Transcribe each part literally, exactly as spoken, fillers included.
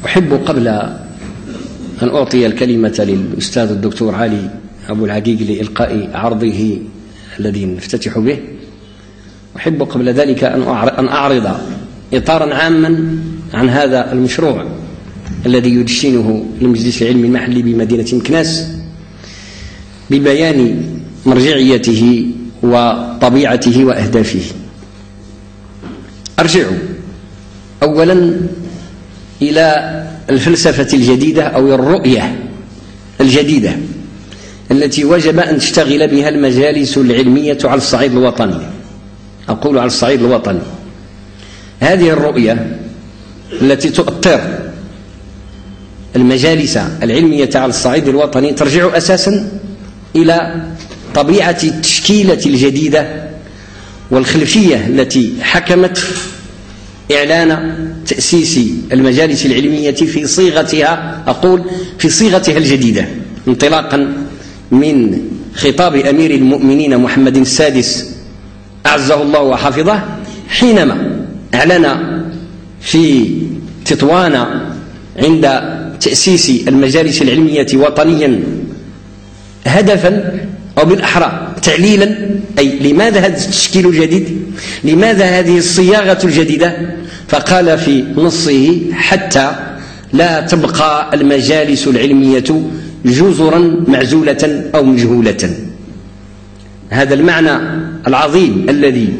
أحب قبل أن أعطي الكلمة للأستاذ الدكتور علي أبو العقيق لإلقاء عرضه الذي نفتتح به، أحب قبل ذلك أن أعرض إطارا عاما عن هذا المشروع الذي يدشنه المجلس العلمي المحلي بمدينة مكناس ببيان مرجعيته وطبيعته وأهدافه. أرجع أولا إلى الفلسفة الجديدة أو الرؤية الجديدة التي وجب أن تشتغل بها المجالس العلمية على الصعيد الوطني. أقول على الصعيد الوطني. هذه الرؤية التي تؤطر المجالس العلمية على الصعيد الوطني ترجع أساسا إلى طبيعة التشكيلة الجديدة والخلفية التي حكمت إعلان تأسيس المجالس العلمية في صيغتها، أقول في صيغتها الجديدة، انطلاقا من خطاب أمير المؤمنين محمد السادس أعزه الله وحفظه حينما أعلن في تطوان عند تأسيس المجالس العلمية وطنيا هدفا أو بالأحرى تعليلا، أي لماذا هذا التشكيل الجديد، لماذا هذه الصياغة الجديدة؟ فقال في نصه: حتى لا تبقى المجالس العلمية جزرا معزولة أو مجهولة. هذا المعنى العظيم الذي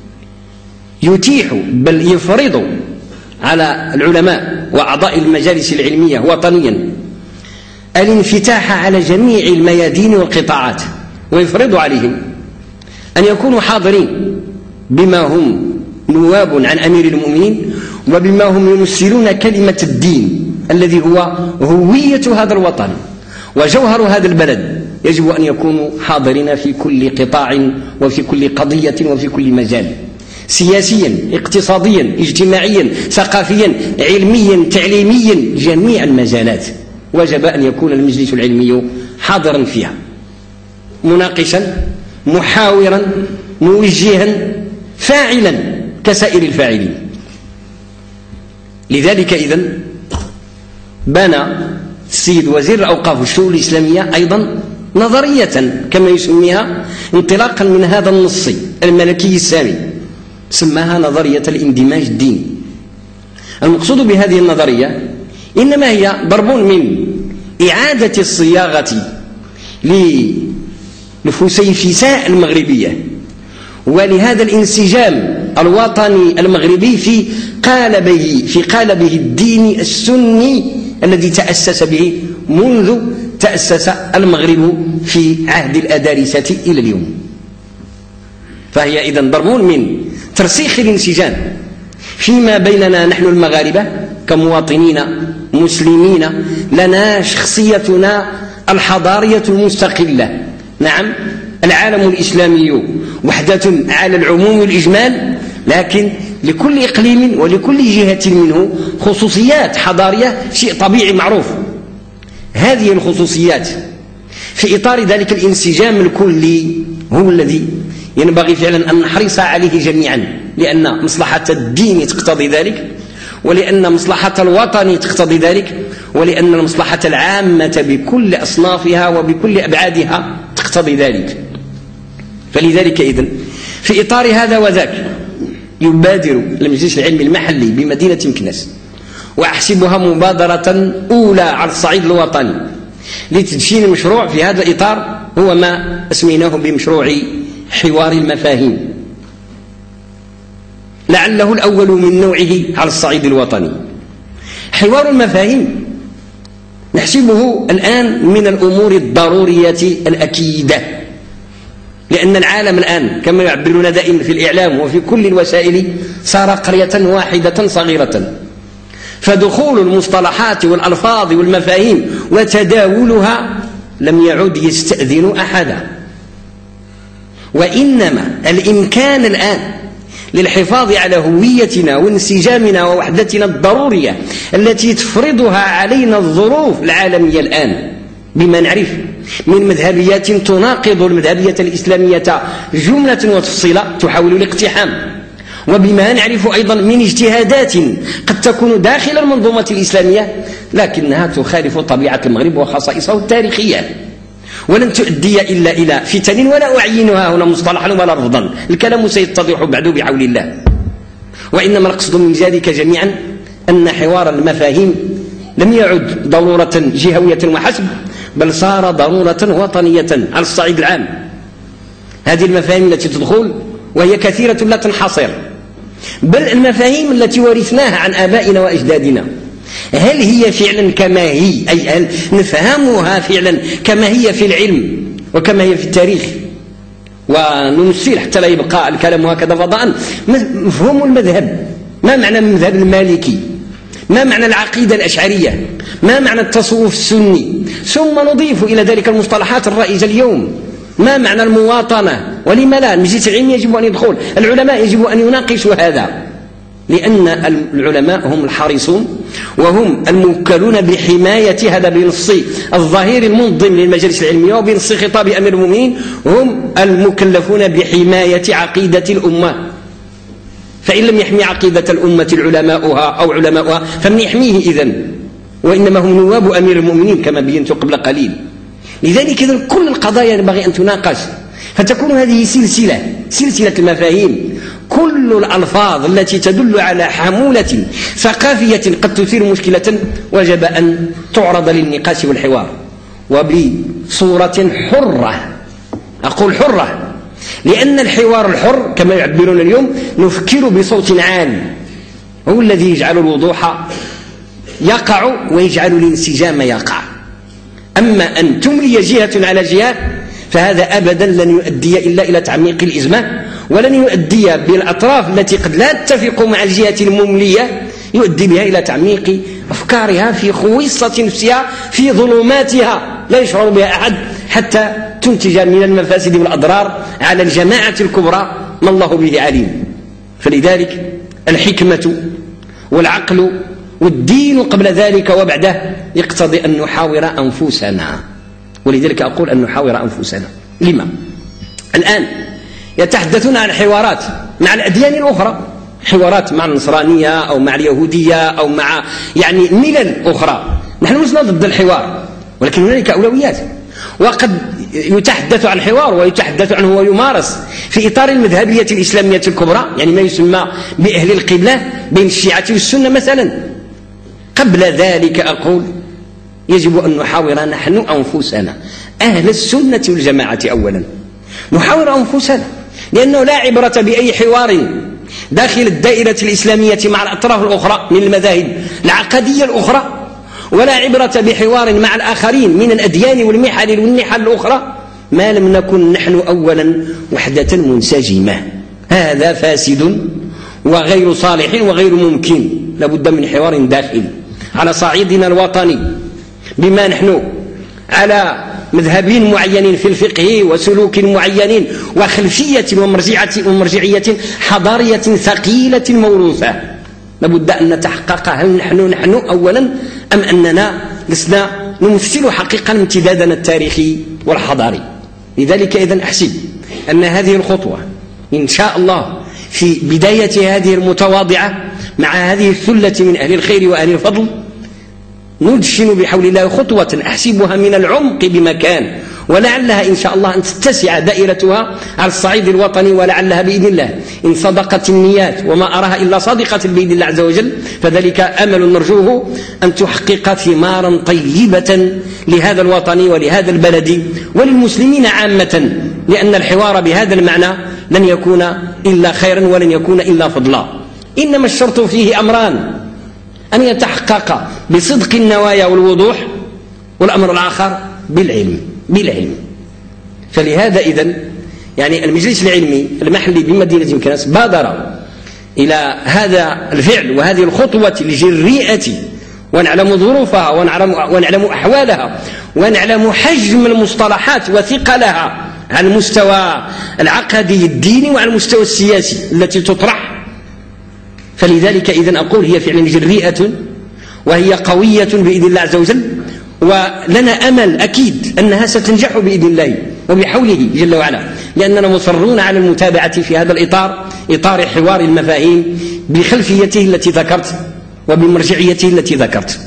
يتيح بل يفرض على العلماء وأعضاء المجالس العلمية وطنيا الانفتاح على جميع الميادين والقطاعات، ويفرض عليهم أن يكونوا حاضرين بما هم نواب عن أمير المؤمنين وبما هم يمثلون كلمة الدين الذي هو هوية هذا الوطن وجوهر هذا البلد. يجب أن يكونوا حاضرين في كل قطاع وفي كل قضية وفي كل مجال، سياسيا، اقتصاديا، اجتماعيا، ثقافيا، علميا، تعليميا، جميع المجالات وجب أن يكون المجلس العلمي حاضرا فيها، مناقشا، محاورا، موجها، فاعلا كسائر الفاعلين. لذلك إذن بنى السيد وزير الأوقاف والشؤون الإسلامية أيضا نظرية كما يسميها انطلاقا من هذا النص الملكي السامي، سماها نظرية الاندماج الديني. المقصود بهذه النظرية إنما هي ضرب من إعادة الصياغة لنفوسي المغربية ولهذا الانسجام الوطني المغربي في قالبه في قالبه الديني السني الذي تأسس به منذ تأسس المغرب في عهد الأدارسة إلى اليوم. فهي إذن ضرب من ترسيخ الانسجام فيما بيننا نحن المغاربة كمواطنين مسلمين، لنا شخصيتنا الحضارية المستقلة. نعم، العالم الإسلامي وحدة على العموم والإجمال، لكن لكل إقليم ولكل جهة منه خصوصيات حضارية، شيء طبيعي معروف. هذه الخصوصيات في إطار ذلك الانسجام الكلي هو الذي ينبغي فعلا أن نحرص عليه جميعا، لأن مصلحة الدين تقتضي ذلك، ولأن مصلحة الوطن تقتضي ذلك، ولأن المصلحة العامة بكل أصنافها وبكل أبعادها تقتضي ذلك. فلذلك إذن في إطار هذا وذاك يبادر المجلس العلمي المحلي بمدينة مكناس، وأحسبها مبادرة أولى على الصعيد الوطني لتدشين المشروع في هذا الإطار، هو ما أسميناه بمشروع حوار المفاهيم، لعله الأول من نوعه على الصعيد الوطني. حوار المفاهيم نحسبه الآن من الأمور الضرورية الأكيدة، لأن العالم الآن كما يعبرون دائما في الإعلام وفي كل الوسائل صار قرية واحدة صغيرة، فدخول المصطلحات والألفاظ والمفاهيم وتداولها لم يعد يستأذن أحدا، وإنما الإمكان الآن للحفاظ على هويتنا وانسجامنا ووحدتنا الضرورية التي تفرضها علينا الظروف العالمية الآن، بما نعرف من مذهبيات تناقض المذهبية الإسلامية جملة وتفصيلة تحاول الاقتحام، وبما نعرف أيضا من اجتهادات قد تكون داخل المنظومة الإسلامية لكنها تخالف طبيعة المغرب وخصائصه التاريخية، ولن تؤدي إلا إلى فتن، ولا أعينها هنا مصطلحا ولا رفضا، الكلام سيتضح بعد بحول الله. وإنما القصد من ذلك جميعا أن حوار المفاهيم لم يعد ضرورة جهوية وحسب، بل صار ضرورة وطنية على الصعيد العام. هذه المفاهيم التي تدخل وهي كثيرة لا تنحصر، بل المفاهيم التي ورثناها عن آبائنا وأجدادنا، هل هي فعلا كما هي، أي هل نفهمها فعلا كما هي في العلم وكما هي في التاريخ؟ ونمثل حتى لا يبقى الكلام هكذا فضاء. مفهوم المذهب، ما معنى المذهب المالكي، ما معنى العقيدة الأشعرية، ما معنى التصوف السني، ثم نضيف إلى ذلك المصطلحات الرائجة اليوم، ما معنى المواطنة، ولما لا المجلس العلمي يجب أن يدخل، العلماء يجب أن يناقشوا هذا، لأن العلماء هم الحريصون وهم الموكلون بحماية، هذا بنص الظهير المنظم للمجالس العلمية وبنص خطاب أمير المؤمنين، هم المكلفون بحماية عقيدة الأمة. فإن لم يحمي عقيدة الأمة العلماؤها أو علماؤها فمن يحميه إذن؟ وإنما هم نواب أمير المؤمنين كما بينت قبل قليل. لذلك إذن كل القضايا ينبغي أن تناقش، فتكون هذه سلسلة سلسلة المفاهيم، كل الألفاظ التي تدل على حمولة ثقافية قد تثير مشكلة وجب أن تعرض للنقاش والحوار وبصورة حرة. أقول حرة لأن الحوار الحر كما يعبرون اليوم نفكر بصوت عال، هو الذي يجعل الوضوح يقع ويجعل الانسجام يقع. أما أن تملي جهة على جهة فهذا أبدا لن يؤدي إلا إلى تعميق الإزمة، ولن يؤدي بالأطراف التي قد لا تتفق مع الجهة المملية يؤدي بها إلى تعميق أفكارها في خويصة نفسها في ظلماتها لا يشعر بها أحد، حتى تنتج من المفاسد والأضرار على الجماعة الكبرى ما الله به عليم. فلذلك الحكمة والعقل والدين قبل ذلك وبعده يقتضي أن نحاور أنفسنا، ولذلك أقول أن نحاور أنفسنا. لما؟ الآن يتحدثون عن حوارات مع الأديان الأخرى، حوارات مع النصرانية أو مع اليهودية أو مع يعني ملل أخرى. نحن لسنا ضد الحوار، ولكن هنالك أولويات، وقد يتحدث عن الحوار ويتحدث عنه ويمارس في إطار المذهبية الإسلامية الكبرى، يعني ما يسمى بأهل القبلة بين الشيعة والسنة مثلا. قبل ذلك أقول يجب أن نحاور نحن أنفسنا أهل السنة والجماعة أولا، نحاور أنفسنا، لأنه لا عبرة بأي حوار داخل الدائرة الإسلامية مع الأطراف الأخرى من المذاهب العقدية الأخرى، ولا عبرة بحوار مع الآخرين من الأديان والمحل والنحل الأخرى ما لم نكن نحن أولا وحدة منسجمة. هذا فاسد وغير صالح وغير ممكن، لابد من حوار داخلي على صعيدنا الوطني، بما نحن على مذهب معين في الفقه وسلوك معين وخلفية ومرجعية حضارية ثقيلة موروثة، لابد أن نتحقق هل نحن نحن أولا أم أننا لسنا نمثل حقيقة امتدادنا التاريخي والحضاري. لذلك إذن أحسب أن هذه الخطوة إن شاء الله في بداية هذه المتواضعة مع هذه الثلة من أهل الخير وأهل الفضل ندشن بحول الله خطوة أحسبها من العمق بمكان، ولعلها إن شاء الله أن تتسع دائرتها على الصعيد الوطني، ولعلها بإذن الله إن صدقت النيات وما أراها إلا صادقة بإذن الله عز وجل، فذلك أمل نرجوه أن تحقق ثمارا طيبة لهذا الوطن ولهذا البلد وللمسلمين عامة، لأن الحوار بهذا المعنى لن يكون إلا خيرا ولن يكون إلا فضلا. إنما الشرط فيه أمران: أن يتحقق بصدق النوايا والوضوح، والأمر الآخر بالعلم بالعلم فلهذا إذن يعني المجلس العلمي المحلي بمدينة مكناس بادر إلى هذا الفعل وهذه الخطوة الجريئة، ونعلم ظروفها ونعلم, ونعلم أحوالها ونعلم حجم المصطلحات وثقلها على المستوى العقدي الديني وعلى المستوى السياسي التي تطرح. فلذلك إذن أقول هي فعلا جريئة وهي قوية بإذن الله عز وجل، ولنا أمل أكيد أنها ستنجح بإذن الله، وبحوله جل وعلا، لأننا مصرون على المتابعة في هذا الإطار، إطار حوار المفاهيم بخلفيته التي ذكرت وبمرجعيته التي ذكرت.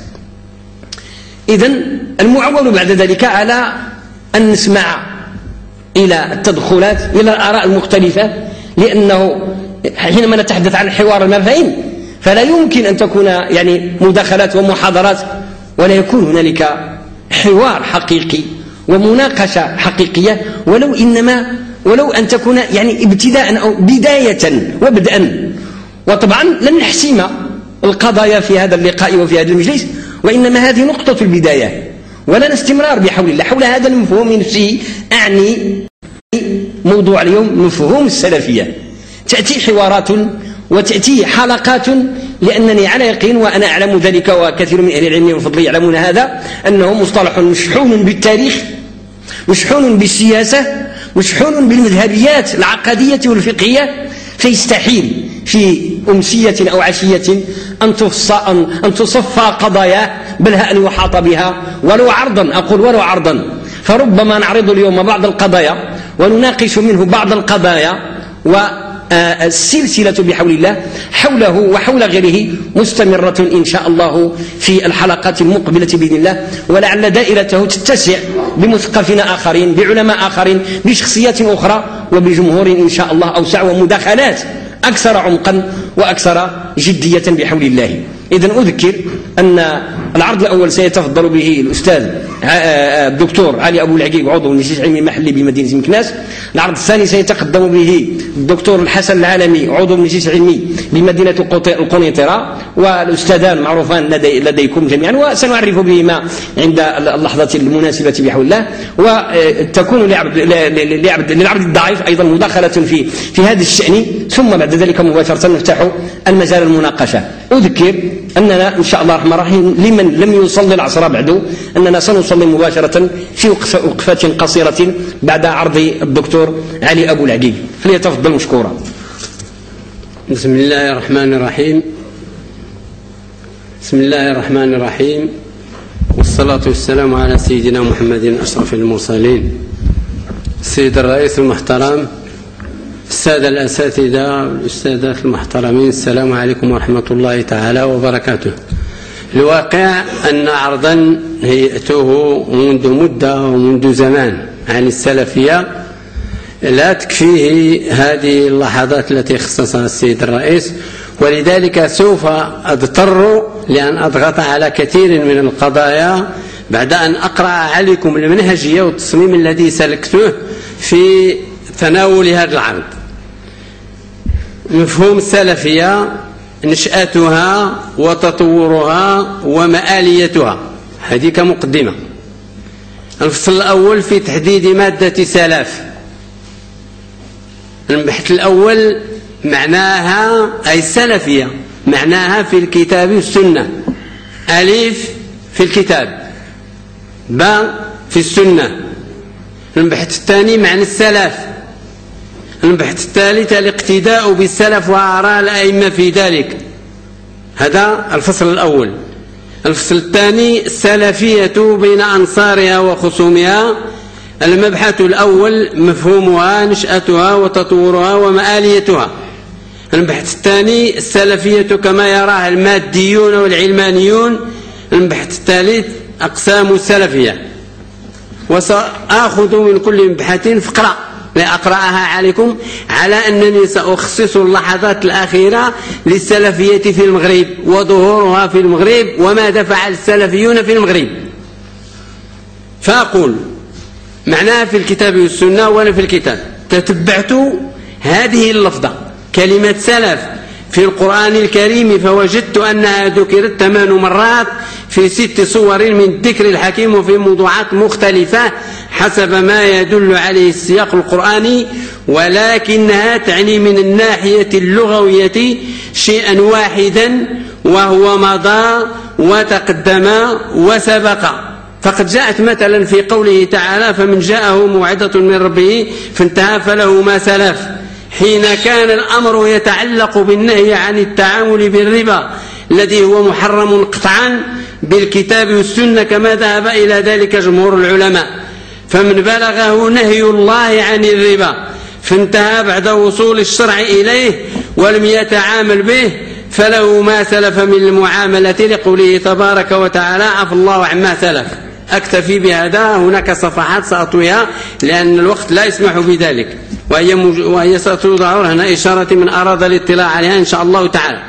إذن المعول بعد ذلك على أن نسمع إلى التدخلات، إلى الآراء المختلفة، لأنه حينما نتحدث عن حوار المفاهيم فلا يمكن أن تكون يعني مداخلات ومحاضرات، ولا يكون هنالك حوار حقيقي ومناقشة حقيقية، ولو إنما ولو أن تكون يعني ابتداء أو بداية وبدءا. وطبعا لن نحسم القضايا في هذا اللقاء وفي هذا المجلس، وإنما هذه نقطة البداية، ولنا استمرار بحول الله حول هذا المفهوم نفسه. أعني موضوع اليوم مفهوم السلفية. تأتي حوارات وتأتي حلقات، لأنني على يقين وأنا أعلم ذلك وكثير من أهل العلم والفضل يعلمون هذا، أنه مصطلح مشحون بالتاريخ، مشحون بالسياسة، مشحون بالمذهبيات العقدية والفقهية، فيستحيل في أمسية أو عشية أن أن تصفى قضايا، بل أن يحاط بها ولو عرضا. أقول ولو عرضا، فربما نعرض اليوم بعض القضايا ونناقش منه بعض القضايا، والسلسلة بحول الله حوله وحول غيره مستمرة إن شاء الله في الحلقات المقبلة بإذن الله، ولعل دائرته تتسع بمثقفين آخرين، بعلماء آخرين، بشخصيات أخرى، وبجمهور إن شاء الله أوسع، ومداخلات أكثر عمقا وأكثر جدية بحول الله. إذن أذكر أن العرض الأول سيتفضل به الأستاذ الدكتور علي أبو العقيق، عضو المجلس العلمي المحلي بمدينة مكناس. العرض الثاني سيتقدم به الدكتور الحسن العالمي، عضو المجلس العلمي بمدينة القنيطرة، والأستاذان معروفان لدي لديكم جميعا، وسنعرف بهما عند اللحظة المناسبة بحول الله. وتكون للعرض الضعيف أيضا مداخلة في في هذا الشأن، ثم بعد ذلك مباشرة نفتح المجال المناقشة. أذكر أننا إن شاء الله الرحمن الرحيم لمن لم يصلي العصر بعد أننا سنصلي مباشرة في وقفة قصيرة بعد عرض الدكتور علي أبو العقيق، فليتفضل مشكورا. بسم الله الرحمن الرحيم. بسم الله الرحمن الرحيم، والصلاة والسلام على سيدنا محمد أشرف المرسلين. السيد الرئيس المحترم، السادة الأساتذة والأستاذات المحترمين، السلام عليكم ورحمة الله تعالى وبركاته. الواقع أن عرضا هيئته منذ مدة ومنذ زمان عن السلفية لا تكفيه هذه اللحظات التي خصصها السيد الرئيس، ولذلك سوف أضطر لأن أضغط على كثير من القضايا بعد أن أقرأ عليكم المنهجية والتصميم الذي سلكته في تناول هذا العرض. مفهوم السلفية، نشأتها وتطورها ومآليتها، هذه كمقدمة. الفصل الأول في تحديد مادة سلف. البحث الأول معناها أي السلفية معناها في الكتاب والسنة. ألف في الكتاب، باء في السنة. البحث الثاني معنى السلف. البحث الثالث الاقتداء بالسلف وآراء الأئمة في ذلك، هذا الفصل الأول. الفصل الثاني السلفية بين أنصارها وخصومها. المبحث الأول مفهومها، نشأتها وتطورها ومآليتها. المبحث الثاني السلفية كما يراها الماديون والعلمانيون. المبحث الثالث أقسام السلفية. وسأخذ من كل مبحث فقرة لأقرأها عليكم، على أنني سأخصص اللحظات الأخيرة للسلفية في المغرب وظهورها في المغرب وماذا فعل السلفيون في المغرب. فأقول معناها في الكتاب والسنة. ولا في الكتاب تتبعت هذه اللفظة كلمة سلف في القرآن الكريم، فوجدت أنها ذكرت ثمان مرات في ست صور من الذكر الحكيم وفي موضوعات مختلفة حسب ما يدل عليه السياق القرآني، ولكنها تعني من الناحية اللغوية شيئا واحدا، وهو مضى وتقدم وسبق. فقد جاءت مثلا في قوله تعالى: فمن جاءه موعظة من ربه فانتهى فله ما سلف، حين كان الأمر يتعلق بالنهي عن التعامل بالربا الذي هو محرم قطعا بالكتاب والسنة كما ذهب إلى ذلك جمهور العلماء. فمن بلغه نهي الله عن الربا فانتهى بعد وصول الشرع إليه ولم يتعامل به فله ما سلف من المعاملة لقوله تبارك وتعالى عفى الله عما سلف. أكتفي بهذا، هناك صفحات سأطويها لأن الوقت لا يسمح بذلك، وهي, مج... وهي ستوضع هنا إشارة من أراد الاطلاع عليها إن شاء الله تعالى.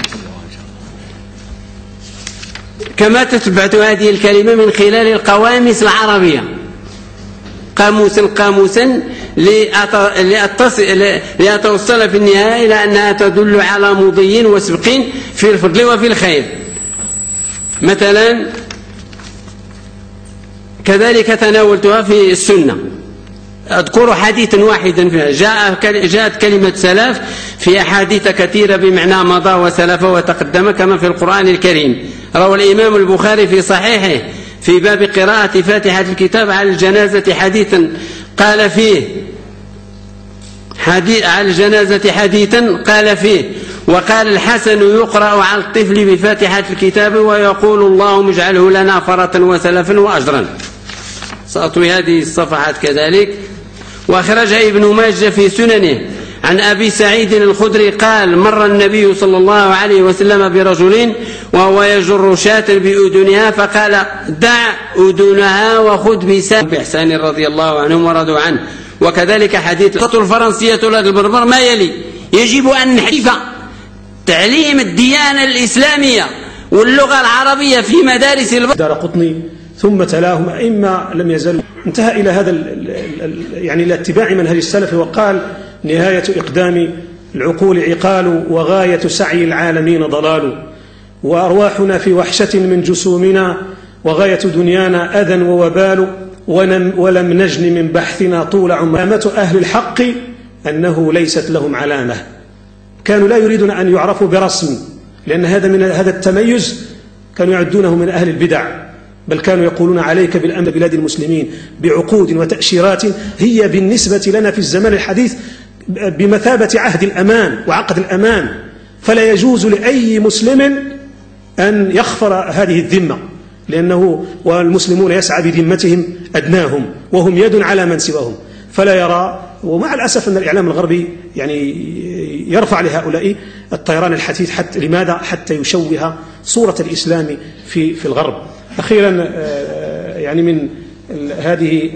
كما تتبعت هذه الكلمة من خلال القواميس العربية قاموسا قاموسا لأتوصل في النهاية إلى أنها تدل على مضي وسبق في الفضل وفي الخير. مثلا كذلك تناولتها في السنة، أذكر حديثا واحدا فيها. جاء جاءت كلمة سلف في أحاديث كثيرة بمعنى مضى وسلف وتقدم كما في القرآن الكريم. روى الإمام البخاري في صحيحه في باب قراءة فاتحة الكتاب على الجنازة حديثا قال فيه حديث على الجنازة حديثا قال فيه وقال الحسن يقرأ على الطفل بفاتحة الكتاب ويقول اللهم اجعله لنا فرة وسلفا وأجرا. سأطوي هذه الصفحات كذلك. وأخرجها ابن ماجه في سننه عن أبي سعيد الخدري قال مر النبي صلى الله عليه وسلم برجل وهو يجر شاة بأذنها فقال دع أذنها وخذ بسان بإحسان رضي الله عنهم ورضوا عنه. وكذلك حديث الخطوة الفرنسية للبربر ما يلي: يجب أن نحرف تعليم الديانة الإسلامية واللغة العربية في مدارس البر. دارقطني ثم تلاهم أئمة لم يزلوا. انتهى إلى هذا ال ال يعني إلى اتباع منهج السلف، وقال نهاية إقدام العقول عقال وغاية سعي العالمين ضلال وأرواحنا في وحشة من جسومنا وغاية دنيانا أذى ووبال ولم نجن من بحثنا طول عمر. علامة أهل الحق أنه ليست لهم علامة، كانوا لا يريدون أن يعرفوا برسم، لأن هذا من هذا التميز كانوا يعدونه من أهل البدع، بل كانوا يقولون عليك بالأمن بلاد المسلمين بعقود وتأشيرات هي بالنسبة لنا في الزمان الحديث بمثابة عهد الأمان وعقد الأمان، فلا يجوز لأي مسلم أن يخفر هذه الذمة، لأنه والمسلمون يسعى بذمتهم أدناهم وهم يد على من سواهم، فلا يرى. ومع الأسف أن الإعلام الغربي يعني يرفع لهؤلاء الطيران الحثيث. حتى لماذا؟ حتى يشوه صورة الإسلام في في الغرب. أخيرا يعني من هذه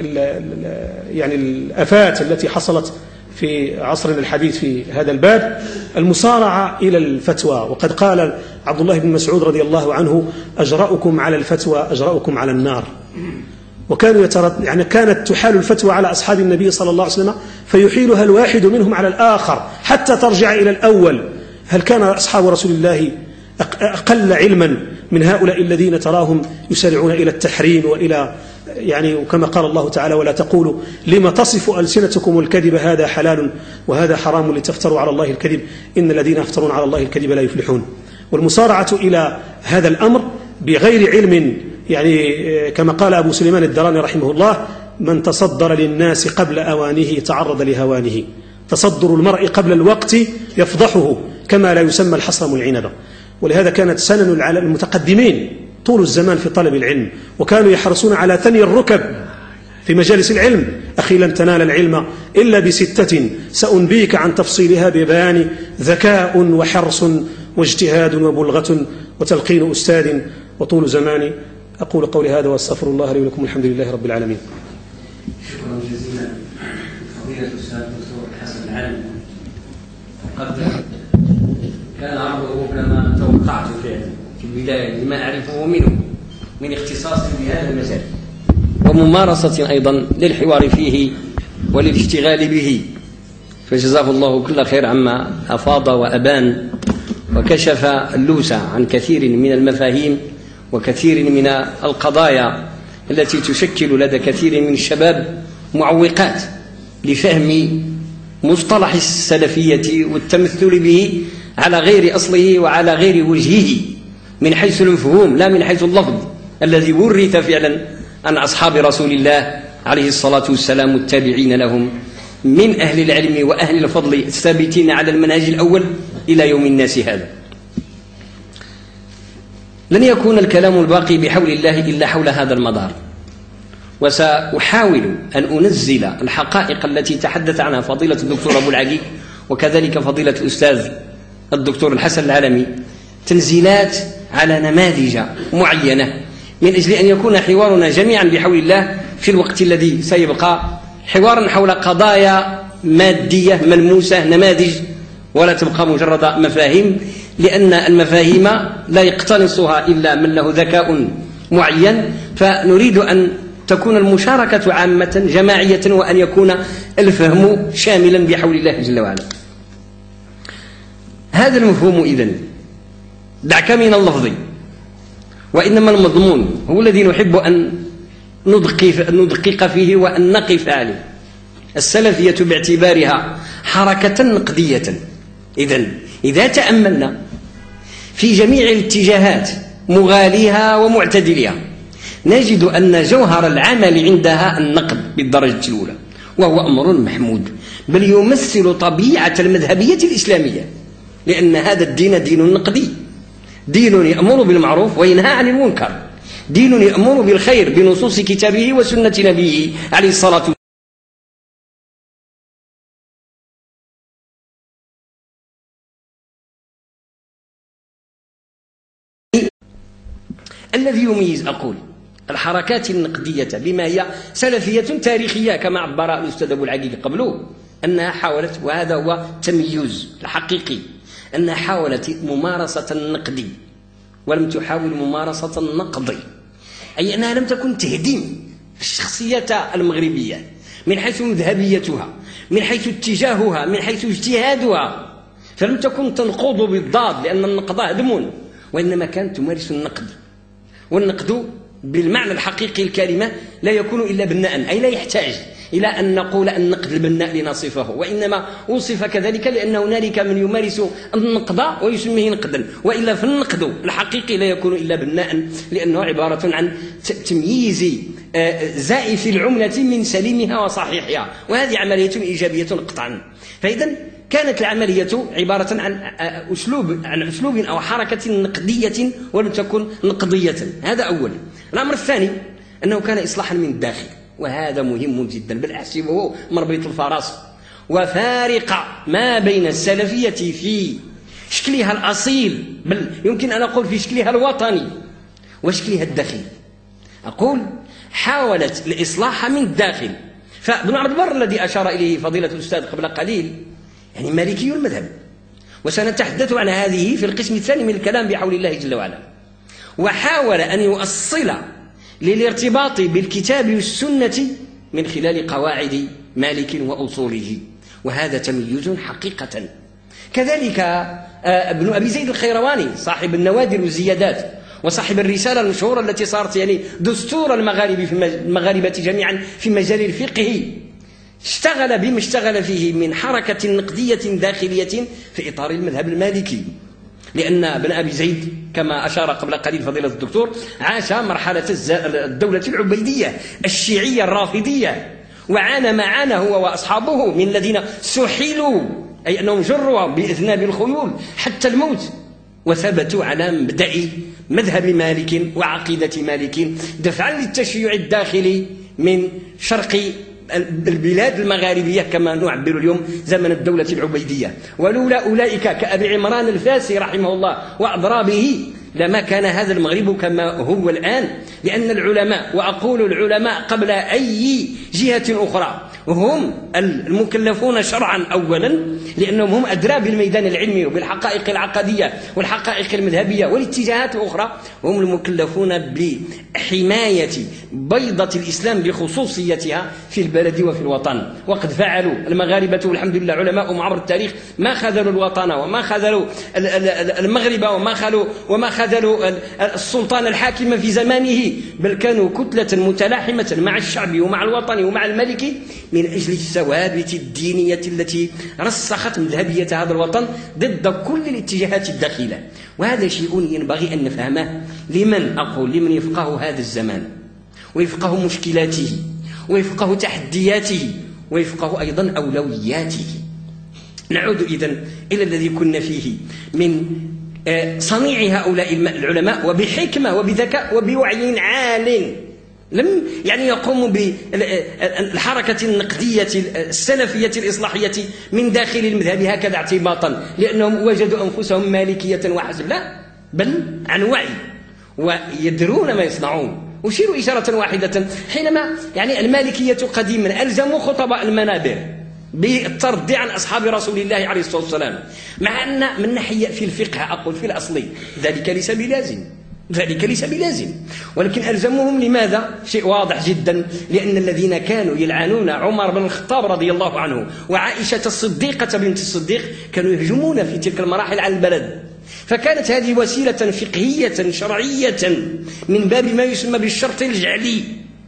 يعني الآفات التي حصلت في عصرنا الحديث في هذا الباب المصارعة إلى الفتوى. وقد قال عبد الله بن مسعود رضي الله عنه: أجرأكم على الفتوى أجرأكم على النار. وكانوا يترد يعني كانت تحال الفتوى على أصحاب النبي صلى الله عليه وسلم فيحيلها الواحد منهم على الآخر حتى ترجع إلى الأول. هل كان أصحاب رسول الله أقل علما من هؤلاء الذين تراهم يسارعون إلى التحريم وإلى يعني وكما قال الله تعالى: ولا تقولوا لما تصف ألسنتكم الكذب هذا حلال وهذا حرام لتفتروا على الله الكذب إن الذين يفترون على الله الكذب لا يفلحون. والمصارعة إلى هذا الأمر بغير علم، يعني كما قال أبو سليمان الدراني رحمه الله: من تصدر للناس قبل أوانه تعرض لهوانه. تصدر المرء قبل الوقت يفضحه كما لا يسمى الحصرم العنبة. ولهذا كانت سنن المتقدمين طول الزمان في طلب العلم، وكانوا يحرصون على ثني الركب في مجالس العلم. أخي لن تنال العلم إلا بستة سأنبيك عن تفصيلها ببيان: ذكاء وحرص واجتهاد وبلغة وتلقين أستاذ وطول زمان. أقول قولي هذا وأستغفر الله لي ولكم. الحمد لله رب العالمين. شكرا جزيلا فضيلة الأستاذ الدكتور حسن العلم. قد كان عرضه كما توقعت فعلا في البداية لما أعرفه منه من اختصاص في هذا المجال وممارسة أيضا للحوار فيه وللاشتغال به، فجزاه الله كل خير عما أفاض وأبان وكشف اللوسة عن كثير من المفاهيم وكثير من القضايا التي تشكل لدى كثير من الشباب معوقات لفهم مصطلح السلفية والتمثل به على غير أصله وعلى غير وجهه من حيث المفهوم لا من حيث اللفظ الذي ورث فعلا عن أصحاب رسول الله عليه الصلاة والسلام التابعين لهم من أهل العلم وأهل الفضل الثابتين على المنهج الأول إلى يوم الناس هذا. لن يكون الكلام الباقي بحول الله إلا حول هذا المدار، وسأحاول أن أنزل الحقائق التي تحدث عنها فضيلة الدكتور أبو العقيق وكذلك فضيلة الأستاذ الدكتور الحسن العالمي تنزيلات على نماذج معينة من أجل أن يكون حوارنا جميعا بحول الله في الوقت الذي سيبقى حوارا حول قضايا مادية ملموسة نماذج ولا تبقى مجرد مفاهيم، لأن المفاهيم لا يقتنصها إلا من له ذكاء معين، فنريد أن تكون المشاركة عامة جماعية وأن يكون الفهم شاملا بحول الله جل وعلا. هذا المفهوم إذن دعك من اللفظ، وإنما المضمون هو الذي نحب أن ندقق فيه وأن نقف عليه. السلفية باعتبارها حركة نقدية، إذن إذا تأملنا في جميع الاتجاهات مغاليها ومعتدلها نجد أن جوهر العمل عندها النقد بالدرجة الأولى، وهو أمر محمود، بل يمثل طبيعة المذهبية الإسلامية، لأن هذا الدين دين نقدي، دين يأمر بالمعروف وينهى عن المنكر، دين يأمر بالخير بنصوص كتابه وسنة نبيه عليه الصلاة والسلام. الذي يميز أقول الحركات النقدية بما هي سلفية تاريخية كما عبر الأستاذ أبو العقيق قبله، أنها حاولت، وهذا هو التميز الحقيقي، أنها حاولت ممارسة النقد ولم تحاول ممارسة النقد، أي أنها لم تكن تهدم الشخصية المغربية من حيث مذهبيتها، من حيث اتجاهها، من حيث اجتهادها، فلم تكن تنقض بالضاد لأن النقد هدم، وإنما كانت تمارس النقد. والنقد بالمعنى الحقيقي الكلمة لا يكون إلا بناء، أي لا يحتاج إلى أن نقول النقد البناء لنصفه، وإنما وصف كذلك لأن هنالك من يمارس النقد ويسميه نقدا، وإلا في الحقيقي لا يكون إلا بناء، لأنه عبارة عن تمييز زائف العملة من سليمها وصحيحها، وهذه عملية إيجابية قطعا. فإذا كانت العملية عبارة عن أسلوب عن أسلوب أو حركة نقدية ولم تكن نقدية. هذا أولا. الأمر الثاني أنه كان إصلاحا من الداخل، وهذا مهم جدا، بل أحسبه مربط الفرس وفارق ما بين السلفية في شكلها الأصيل، بل يمكن أن أقول في شكلها الوطني وشكلها الداخلي. أقول حاولت الإصلاح من الداخل، فابن عبد البر الذي أشار إليه فضيلة الأستاذ قبل قليل يعني مالكي المذهب، وسنتحدث عن هذه في القسم الثاني من الكلام بحول الله جل وعلا، وحاول أن يؤصل للارتباط بالكتاب والسنة من خلال قواعد مالك وأصوله، وهذا تميز حقيقة. كذلك ابن أبي زيد الخيرواني صاحب النوادر والزيادات وصاحب الرسالة المشهورة التي صارت يعني دستور المغاربة في المغاربة جميعا في مجال الفقه، اشتغل بما اشتغل فيه من حركة نقدية داخلية في إطار المذهب المالكي، لأن ابن أبي زيد كما أشار قبل قليل فضيلة الدكتور عاش مرحلة الدولة العبيدية الشيعية الرافضية، وعانى ما عانى هو وأصحابه من الذين سحلوا، أي أنهم جروا بإذناب الخيول حتى الموت، وثبتوا على مبدأ مذهب مالك وعقيدة مالك دفعا للتشيع الداخلي من شرق البلاد المغاربية كما نعبر اليوم زمن الدولة العبيدية. ولولا أولئك كأبي عمران الفاسي رحمه الله وأضرابه لما كان هذا المغرب كما هو الآن، لأن العلماء، وأقول العلماء قبل أي جهة أخرى، هم المكلفون شرعا أولا، لأنهم هم أدرى بالميدان العلمي وبالحقائق العقدية والحقائق المذهبية والاتجاهات الأخرى، هم المكلفون بحماية بيضة الإسلام بخصوصيتها في البلد وفي الوطن. وقد فعلوا المغاربة والحمد لله علماء عبر التاريخ ما خذلوا الوطن وما خذلوا المغرب وما خذلوا وما خذلوا السلطان الحاكم في زمانه، بل كانوا كتلة متلاحمة مع الشعب ومع الوطن ومع الملك من أجل الثوابت الدينية التي رسخت مذهبية هذا الوطن ضد كل الاتجاهات الداخلة. وهذا شيء ينبغي أن نفهمه لمن أقول لمن يفقه هذا الزمان ويفقه مشكلاته ويفقه تحدياته ويفقه أيضا أولوياته. نعود إذن إلى الذي كنا فيه من صنيع هؤلاء العلماء، وبحكمة وبذكاء وبوعي عال لم يعني يقوموا بالحركة النقدية السلفية الإصلاحية من داخل المذهب هكذا اعتباطا لأنهم وجدوا أنفسهم مالكية وحسب، لا، بل عن وعي ويدرون ما يصنعون. أشير إشارة واحدة، حينما يعني المالكية قديما ألزموا خطباء المنابر بالتردي عن أصحاب رسول الله عليه الصلاة والسلام، مع أن من ناحية في الفقه أقول في الأصل ذلك ليس بلازم، ذلك ليس بلازم، ولكن ألزموهم لماذا؟ شيء واضح جدا، لأن الذين كانوا يلعنون عمر بن الخطاب رضي الله عنه وعائشة الصديقة بنت الصديق كانوا يهجمون في تلك المراحل على البلد، فكانت هذه وسيلة فقهية شرعية من باب ما يسمى بالشرط الجعلي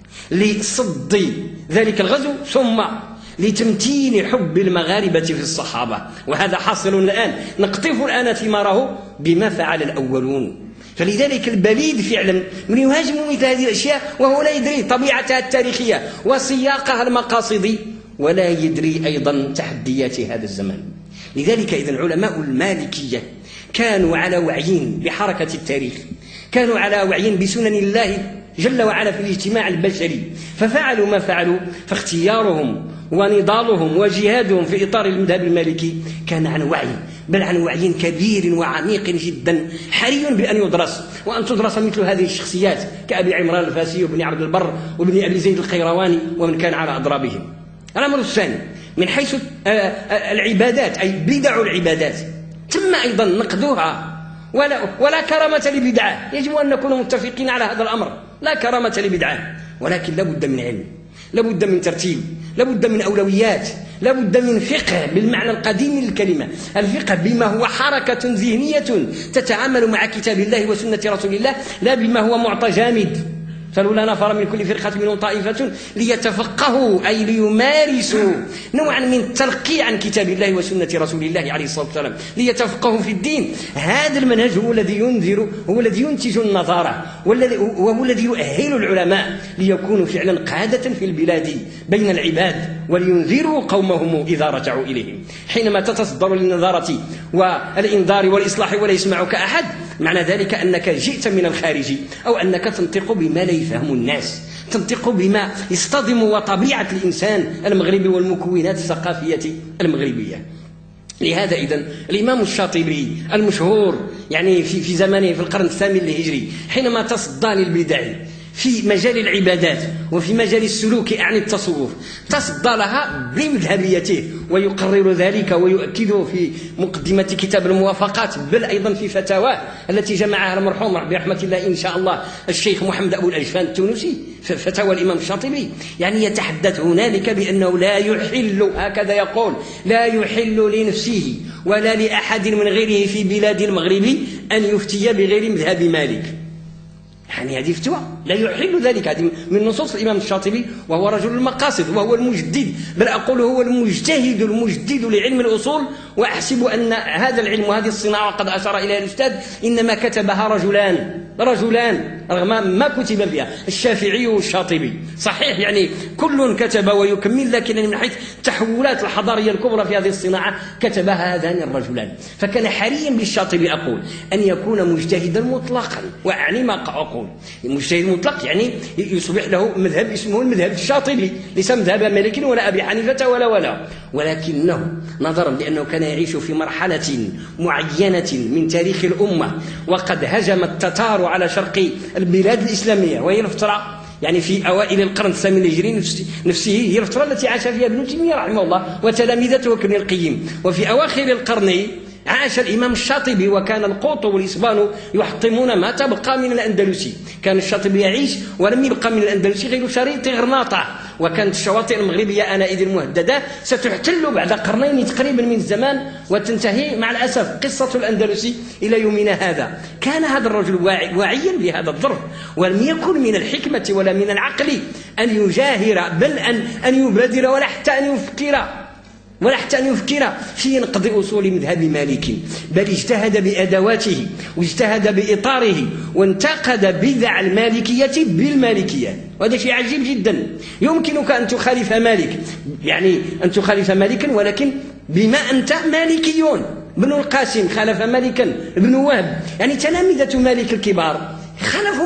لصد ذلك الغزو ثم لتمتين حب المغاربة في الصحابة، وهذا حاصل الآن، نقطف الآن ثماره بما فعل الأولون. فلذلك البليد فعلا من يهاجم مثل هذه الأشياء وهو لا يدري طبيعتها التاريخية وسياقها المقاصدي ولا يدري أيضا تحديات هذا الزمان. لذلك إذن علماء المالكية كانوا على وعي بحركة التاريخ، كانوا على وعي بسنن الله جل وعلا في الاجتماع البشري، ففعلوا ما فعلوا، فاختيارهم ونضالهم وجهادهم في إطار المذهب المالكي كان عن وعي، بل عن وعي كبير وعميق جدا حري بأن يدرس، وأن تدرس مثل هذه الشخصيات كأبي عمران الفاسي وابن عبد البر وابن أبي زيد القيرواني ومن كان على أضرابهم. الأمر الثاني من حيث العبادات، أي بدع العبادات تم أيضا نقدها، ولا, ولا كرامة لبدعة، يجب أن نكون متفقين على هذا الأمر، لا كرامة لبدعة، ولكن لابد من علم، لابد من ترتيب، لابد من أولويات، لابد من فقه بالمعنى القديم للكلمة، الفقه بما هو حركة ذهنية تتعامل مع كتاب الله وسنة رسول الله، لا بما هو معطى جامد. فلولا نفر من كل فرقة منهم طائفة ليتفقهوا أي ليمارسوا نوعا من التلقي عن كتاب الله وسنة رسول الله عليه الصلاة والسلام، ليتفقهوا في الدين. هذا المنهج هو الذي ينذر، هو الذي ينتج النظارة، وهو الذي يؤهل العلماء ليكونوا فعلا قادة في البلاد بين العباد، ولينذروا قومهم إذا رجعوا إليهم. حينما تتصدر للنظارة والإنذار والإصلاح ولا يسمعك أحد، معنى ذلك أنك جئت من الخارج، أو أنك تنطق بما لا يفهم الناس، تنطق بما يصطدم وطبيعة الإنسان المغربي والمكونات الثقافية المغربية. لهذا إذن الإمام الشاطبي المشهور يعني في في زمانه في القرن الثامن الهجري حينما تصدى للبدع في مجال العبادات وفي مجال السلوك عن التصوف، تصدى لها بمذهبيته، ويقرر ذلك ويؤكده في مقدمة كتاب الموافقات، بل أيضا في فتاواه التي جمعها المرحوم برحمة الله إن شاء الله الشيخ محمد أبو الأجفان التونسي، فتاوى الإمام الشاطبي، يعني يتحدث هنالك بأنه لا يحل، هكذا يقول، لا يحل لنفسه ولا لأحد من غيره في بلاد المغرب أن يفتي بغير مذهب مالك. يعني هذه فتوى لا يحل ذلك، هذه من نصوص الإمام الشاطبي، وهو رجل المقاصد وهو المجدد، بل أقول هو المجتهد المجدد لعلم الأصول. وأحسب أن هذا العلم وهذه الصناعة قد أشار إليها الأستاذ إنما كتبها رجلان رجلان رغم ما كتب فيها، الشافعي والشاطبي. صحيح يعني كل كتب ويكمل، لكن من حيث التحولات الحضارية الكبرى في هذه الصناعة كتبها هذان الرجلان. فكان حريا بالشاطبي أقول أن يكون مجتهدا مطلقا، وأعني ما أقول المجتهد المطلق يعني يصبح له مذهب اسمه المذهب الشاطبي، ليس مذهب مالك ولا أبي حنيفة ولا ولا ولكنه نظرا لأنه كان يعيش في مرحلة معينة من تاريخ الأمة، وقد هجم التتار على شرق البلاد الإسلامية، وهي الفترة يعني في أوائل القرن الثامن الهجري نفسه، هي الفترة التي عاش فيها ابن تيمية رحمه الله وتلامذته ابن القيم. وفي أواخر القرن عاش الإمام الشاطبي، وكان القوط والإسبان يحطمون ما تبقى من الأندلسي. كان الشاطبي يعيش ولم يبقى من الأندلسي غير شريط غرناطة، وكانت الشواطئ المغربية آنئذ مهددة ستحتل بعد قرنين تقريبا من الزمان، وتنتهي مع الأسف قصة الأندلسي إلى يومنا هذا. كان هذا الرجل واعي واعيا بهذا الظرف، ولم يكن من الحكمة ولا من العقل أن يجاهر، بل أن أن يبادر، ولا حتى أن يفكر ولا حتى أن يفكر في نقض أصول مذهب مالك، بل اجتهد بأدواته واجتهد بإطاره، وانتقد بدع المالكية بالمالكية. وهذا شيء عجيب جدا. يمكنك أن تخالف مالك، يعني أن تخالف مالكا، ولكن بما أنت مالكيون. ابن القاسم خالف مالكا، ابن وهب يعني تلامذة مالك الكبار خالفوا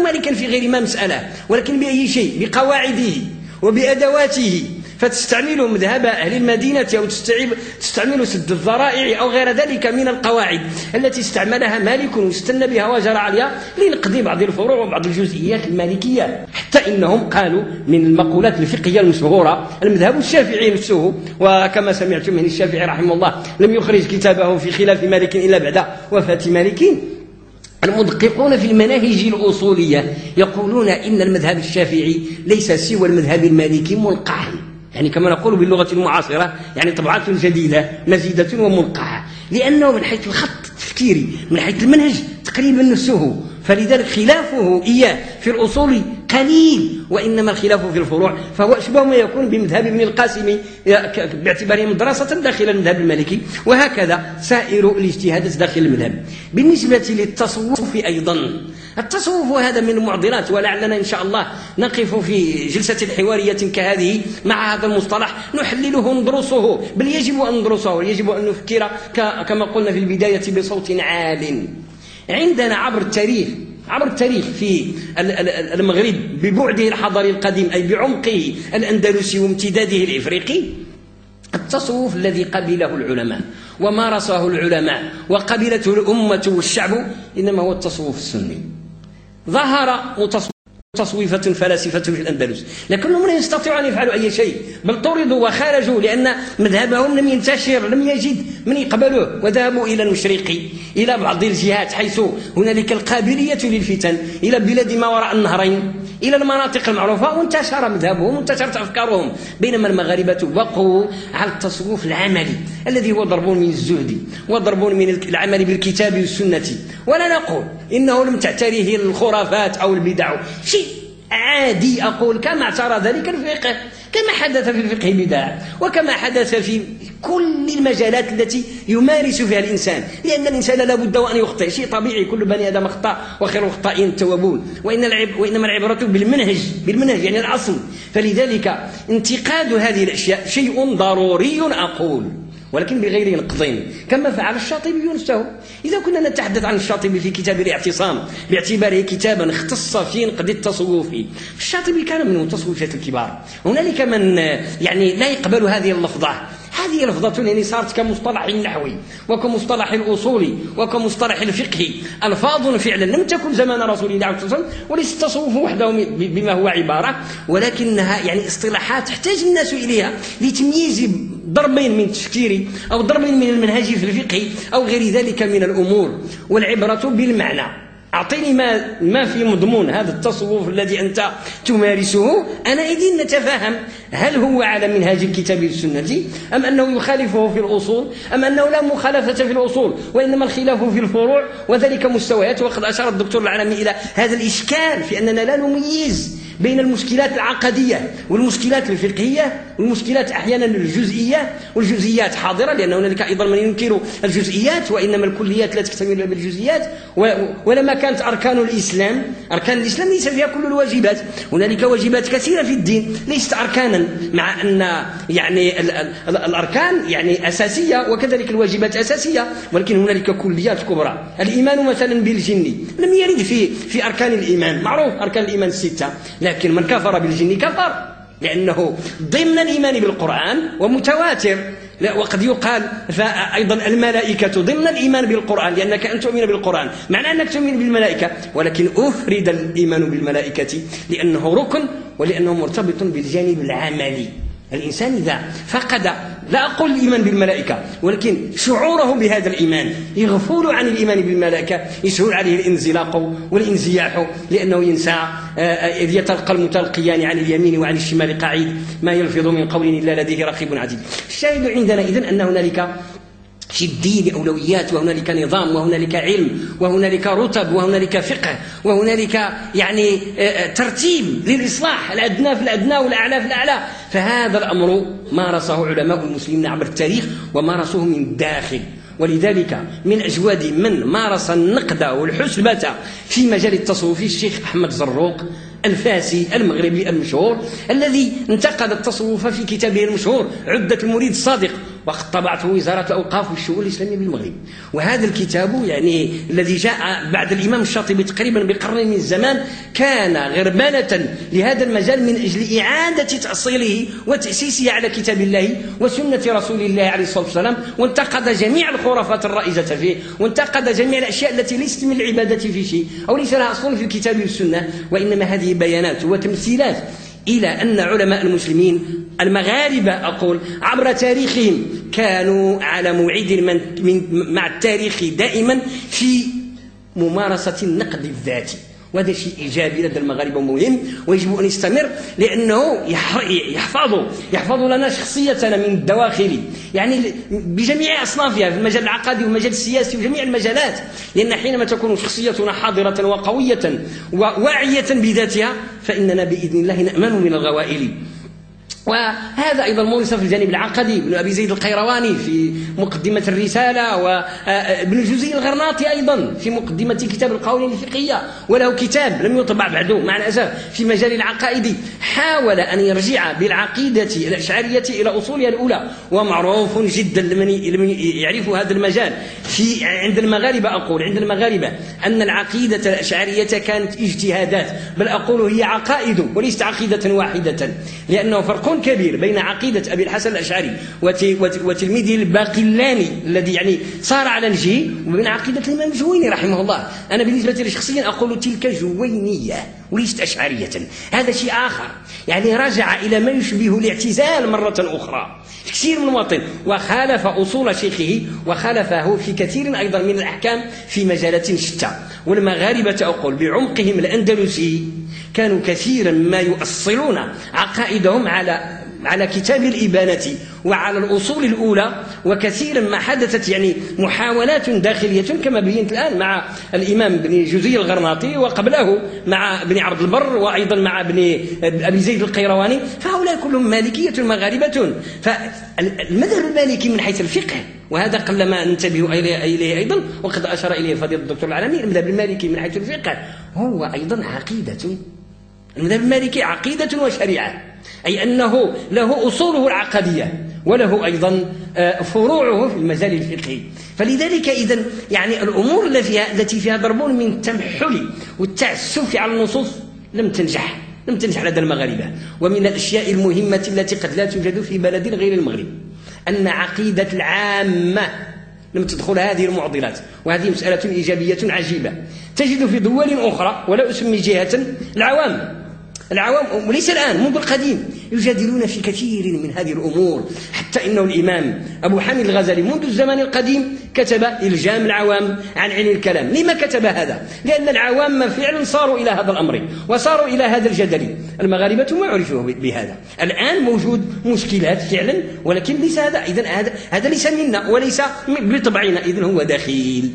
مالكا في غير ما مسألة، ولكن بأي شيء، بقواعده وبأدواته، فتستعمل مذهب أهل المدينة أو تستعمل سد الذرائع أو غير ذلك من القواعد التي استعملها مالك واستنى بها وجرى عليها لنقضي بعض الفروع وبعض الجزئيات المالكية. حتى إنهم قالوا من المقولات الفقهية المشهورة المذهب الشافعي نفسه، وكما سمعتم من الشافعي رحمه الله لم يخرج كتابه في خلاف مالك إلا بعد وفاة مالك. المدققون في المناهج الأصولية يقولون إن المذهب الشافعي ليس سوى المذهب المالكي ملقحا، يعني كما نقول باللغة المعاصرة يعني طبعات جديدة مزيدة وملقحة، لأنه من حيث الخط التفكيري من حيث المنهج تقريبا نفسه، فلذلك خلافه إياه في الأصول قليل، وإنما الخلاف في الفروع فهو أشبه ما يكون بمذهب ابن القاسم باعتباره مدرسة داخل المذهب المالكي، وهكذا سائر الاجتهادات داخل المذهب. بالنسبة للتصوف أيضا، التصوف هذا من المعضلات، ولعلنا إن شاء الله نقف في جلسة حوارية كهذه مع هذا المصطلح نحلله ندرسه، بل يجب أن ندرسه، يجب أن نفكر كما قلنا في البداية بصوت عال. عندنا عبر التاريخ عبر التاريخ في المغرب ببعده الحضاري القديم أي بعمقه الأندلسي وامتداده الإفريقي، التصوف الذي قبله العلماء ومارسه العلماء وقبلته الأمة والشعب إنما هو التصوف السني. ظهر متصوفة فلاسفة في الأندلس لكنهم لا يستطيعوا أن يفعلوا أي شيء، بل طردوا وخرجوا لأن مذهبهم لم ينتشر، لم يجد من يقبلوه، وذهبوا إلى المشرق، إلى بعض الجهات حيث هنالك القابلية للفتن، إلى بلاد ما وراء النهرين، إلى المناطق المعروفة، وانتشر مذهبهم وانتشرت أفكارهم، بينما المغاربة بقوا على التصوف العملي الذي هو ضرب من الزهد وضرب من العمل بالكتاب والسنة. ولا نقول إنه لم تعتريه الخرافات أو البدع، شيء عادي أقول كما اعترى ذلك الفقه، كما حدث في الفقه بدع، وكما حدث في كل المجالات التي يمارس فيها الإنسان، لأن الإنسان لا بد وأن يخطئ، شيء طبيعي، كل بني آدم خطأ وخير الخطائين التوابون، وإن العب وإنما العبرة بالمنهج بالمنهج يعني الأصل. فلذلك انتقاد هذه الأشياء شيء ضروري أقول، ولكن بغير نقض كما فعل الشاطبي نفسه. إذا كنا نتحدث عن الشاطبي في كتاب الاعتصام باعتباره كتابا اختص في نقد التصوف، الشاطبي كان من المتصوفة الكبار. هنالك من يعني لا يقبل هذه اللفظة، هذه لفظة يعني صارت كمصطلح نحوي وكمصطلح الأصولي وكمصطلح الفقهي، ألفاظ فعلا لم تكن زمان رسول الله صلى الله عليه وسلم، وليس التصوف وحده بما هو عبارة، ولكنها يعني اصطلاحات احتاج الناس إليها لتمييز ضربين من التفكير أو ضربين من المنهج في الفقه أو غير ذلك من الأمور، والعبرة بالمعنى. أعطيني ما, ما في مضمون هذا التصوف الذي أنت تمارسه، أنا إذن نتفاهم هل هو على منهاج الكتاب والسنة أم أنه يخالفه في الأصول، أم أنه لا مخالفة في الأصول وإنما الخلاف في الفروع، وذلك مستويات. وقد أشار الدكتور العلمي إلى هذا الإشكال في أننا لا نميز بين المشكلات العقدية والمشكلات الفقهية والمشكلات أحيانا الجزئية، والجزئيات حاضرة لأن هنالك أيضا من ينكر الجزئيات، وإنما الكليات لا تكتمل بالجزئيات. ولما كانت أركان الإسلام أركان الإسلام ليس فيها كل الواجبات، هنالك واجبات كثيرة في الدين ليست أركانا، مع أن يعني ال ال ال الأركان يعني أساسية وكذلك الواجبات أساسية، ولكن هنالك كليات كبرى. الإيمان مثلا بالجن لم يرد في في أركان الإيمان، معروف أركان الإيمان الستة، لكن من كفر بالجن كفر لأنه ضمن الإيمان بالقرآن ومتواتر. وقد يقال أيضا الملائكة ضمن الإيمان بالقرآن، لأنك أن تؤمن بالقرآن معنى أنك تؤمن بالملائكة، ولكن أفرد الإيمان بالملائكة لأنه ركن ولأنه مرتبط بالجانب العملي. الإنسان إذا فقد لا أقول الإيمان بالملائكة ولكن شعوره بهذا الإيمان، يغفل عن الإيمان بالملائكة، يسهل عليه الانزلاق والانزياح، لأنه ينسى إذ يتلقى المتلقيان عن اليمين وعن الشمال قعيد ما يلفظ من قول إلا لديه رقيب عتيد. الشاهد عندنا إذن أن هنالك في الدين أولويات، وهنالك نظام، وهنالك علم، وهنالك رتب، وهنالك فقه، وهنالك يعني ترتيب للإصلاح، الأدنى في الأدنى والأعلى في الأعلى. فهذا الأمر مارسه علماء المسلمين عبر التاريخ ومارسوه من الداخل. ولذلك من أجواد من مارس النقد والحسبة في مجال التصوف الشيخ أحمد زروق الفاسي المغربي المشهور، الذي انتقد التصوف في كتابه المشهور عدة المريد الصادق، وقد طبعته وزارة الأوقاف والشؤون الإسلامية بالمغرب. وهذا الكتاب يعني الذي جاء بعد الإمام الشاطبي تقريبا بقرن من الزمان كان غربلة لهذا المجال من أجل إعادة تأصيله وتأسيسه على كتاب الله وسنة رسول الله عليه الصلاة والسلام، وانتقد جميع الخرافات الرائجة فيه، وانتقد جميع الأشياء التي ليست من العبادة في شيء أو ليس لها أصل في الكتاب والسنة، وإنما هذه بيانات وتمثيلات إلى أن علماء المسلمين المغاربة أقول عبر تاريخهم كانوا على موعد من مع التاريخ دائما في ممارسة النقد الذاتي، وهذا شيء إيجابي لدى المغاربة مهم ويجب أن يستمر، لأنه يحفظ يحفظ لنا شخصيتنا من الدواخل، يعني بجميع أصنافها في المجال العقدي والمجال السياسي وجميع المجالات، لأن حينما تكون شخصيتنا حاضرة وقوية وواعية بذاتها فإننا بإذن الله نأمن من الغوائل. وهذا أيضا مورث في الجانب العقدي ابن أبي زيد القيرواني في مقدمة الرسالة، وابن الجوزي الغرناطي أيضا في مقدمة كتاب القوانين الفقهية، وله كتاب لم يطبع بعده مع الأسف في مجال العقائد، حاول أن يرجع بالعقيدة الأشعرية إلى أصولها الأولى. ومعروف جدا لمن يعرف هذا المجال في عند المغاربة أقول عند المغاربة أن العقيدة الأشعرية كانت اجتهادات، بل أقول هي عقائد وليست عقيدة واحدة، لأنه فرق كبير بين عقيدة أبي الحسن الأشعري وتلميذه الباقلاني الذي يعني صار على الجي، وبين عقيدة الإمام الجويني رحمه الله. أنا بالنسبة لي شخصيا أقول تلك جوينية وليست أشعرية، هذا شيء آخر، يعني رجع إلى ما يشبه الاعتزال مرة أخرى في كثير من المواطن، وخالف أصول شيخه وخالفه في كثير أيضا من الأحكام في مجالات شتى. والمغاربة أقول بعمقهم الأندلسي كانوا كثيرا ما يؤصلون عقائدهم على على كتاب الإبانة وعلى الأصول الأولى، وكثيرا ما حدثت يعني محاولات داخلية كما بينت الآن مع الإمام ابن جوزي الغرناطي، وقبله مع ابن عبد البر، وأيضا مع ابن أبي زيد القيرواني، فهؤلاء كلهم مالكية مغاربة. فالمذهب المالكي من حيث الفقه، وهذا قل ما ننتبه إليه أيضا وقد أشار إليه فضيلة الدكتور العالمي، المذهب المالكي من حيث الفقه هو أيضا عقيدة. المذهب المالكي عقيدة وشريعة، أي أنه له أصوله العقدية وله أيضا فروعه في المجال الفقهي. فلذلك إذن يعني الأمور التي فيها ضرب من التمحل والتعسف على النصوص لم تنجح لم تنجح لدى المغاربة. ومن الأشياء المهمة التي قد لا توجد في بلد غير المغرب أن عقيدة العامة لم تدخل هذه المعضلات، وهذه مسألة إيجابية عجيبة. تجد في دول أخرى ولا أسمي جهة العوام العوام وليس الآن منذ القديم يجادلون في كثير من هذه الأمور، حتى إنه الإمام أبو حامد الغزالي منذ الزمان القديم كتب إلجام العوام عن علم الكلام. لما كتب هذا؟ لأن العوام فعلا صاروا إلى هذا الأمر وصاروا إلى هذا الجدل. المغاربة ما عرفوا بهذا، الآن موجود مشكلات فعلا، ولكن ليس هذا إذن هذا هذا ليس منا وليس بطبعنا، إذن هو دخيل.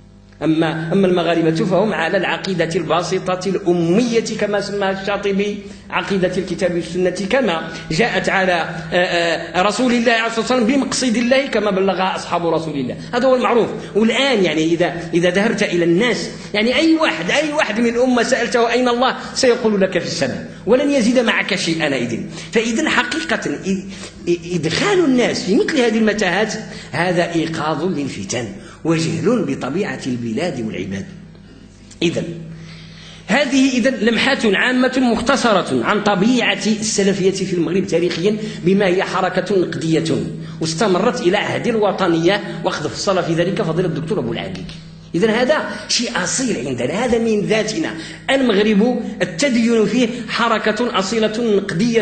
أما أما المغاربة فهم على العقيدة الباسطة الأمية كما سماها الشاطبي، عقيدة الكتاب والسنة كما جاءت على رسول الله عليه الصلاة والسلام بمقصد الله كما بلغها أصحاب رسول الله، هذا هو المعروف. والآن يعني إذا إذا ذهبت إلى الناس، يعني أي واحد أي واحد من الأمة سألته أين الله سيقول لك في السماء ولن يزيد معك شيئا. إذن فإذن حقيقة إدخال الناس في مثل هذه المتاهات هذا إيقاظ للفتن وجهل بطبيعة البلاد والعباد. إذن هذه إذن لمحات عامة مختصرة عن طبيعة السلفية في المغرب تاريخيا بما هي حركة نقدية واستمرت إلى عهد الوطنية، وقد فصل في ذلك فضيلة الدكتور أبو العاقيك. إذن هذا شيء أصيل عندنا، هذا من ذاتنا. المغرب التدين فيه حركة أصيلة نقدية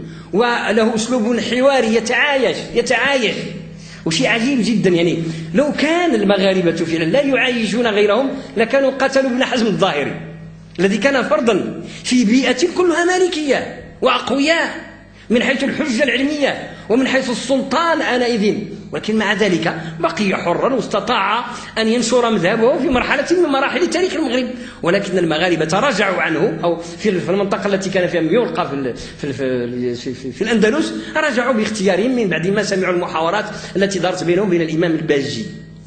وله أسلوب حواري يتعايش يتعايش وشيء عجيب جدا. يعني لو كان المغاربة فعلا لا يعايشون غيرهم لكانوا قتلوا ابن حزم الظاهري الذي كان فردا في بيئة كلها مالكية وأقوياء من حيث الحجة العلمية ومن حيث السلطان آنئذ، ولكن مع ذلك بقي حرا واستطاع أن ينشر مذهبه في مرحلة من مراحل تاريخ المغرب. ولكن المغاربة رجعوا عنه، أو في المنطقة التي كان فيها يلقى في, في, في, في, في الأندلس رجعوا باختيارهم من بعد ما سمعوا المحاورات التي دارت بينهم وبين الإمام الباجي.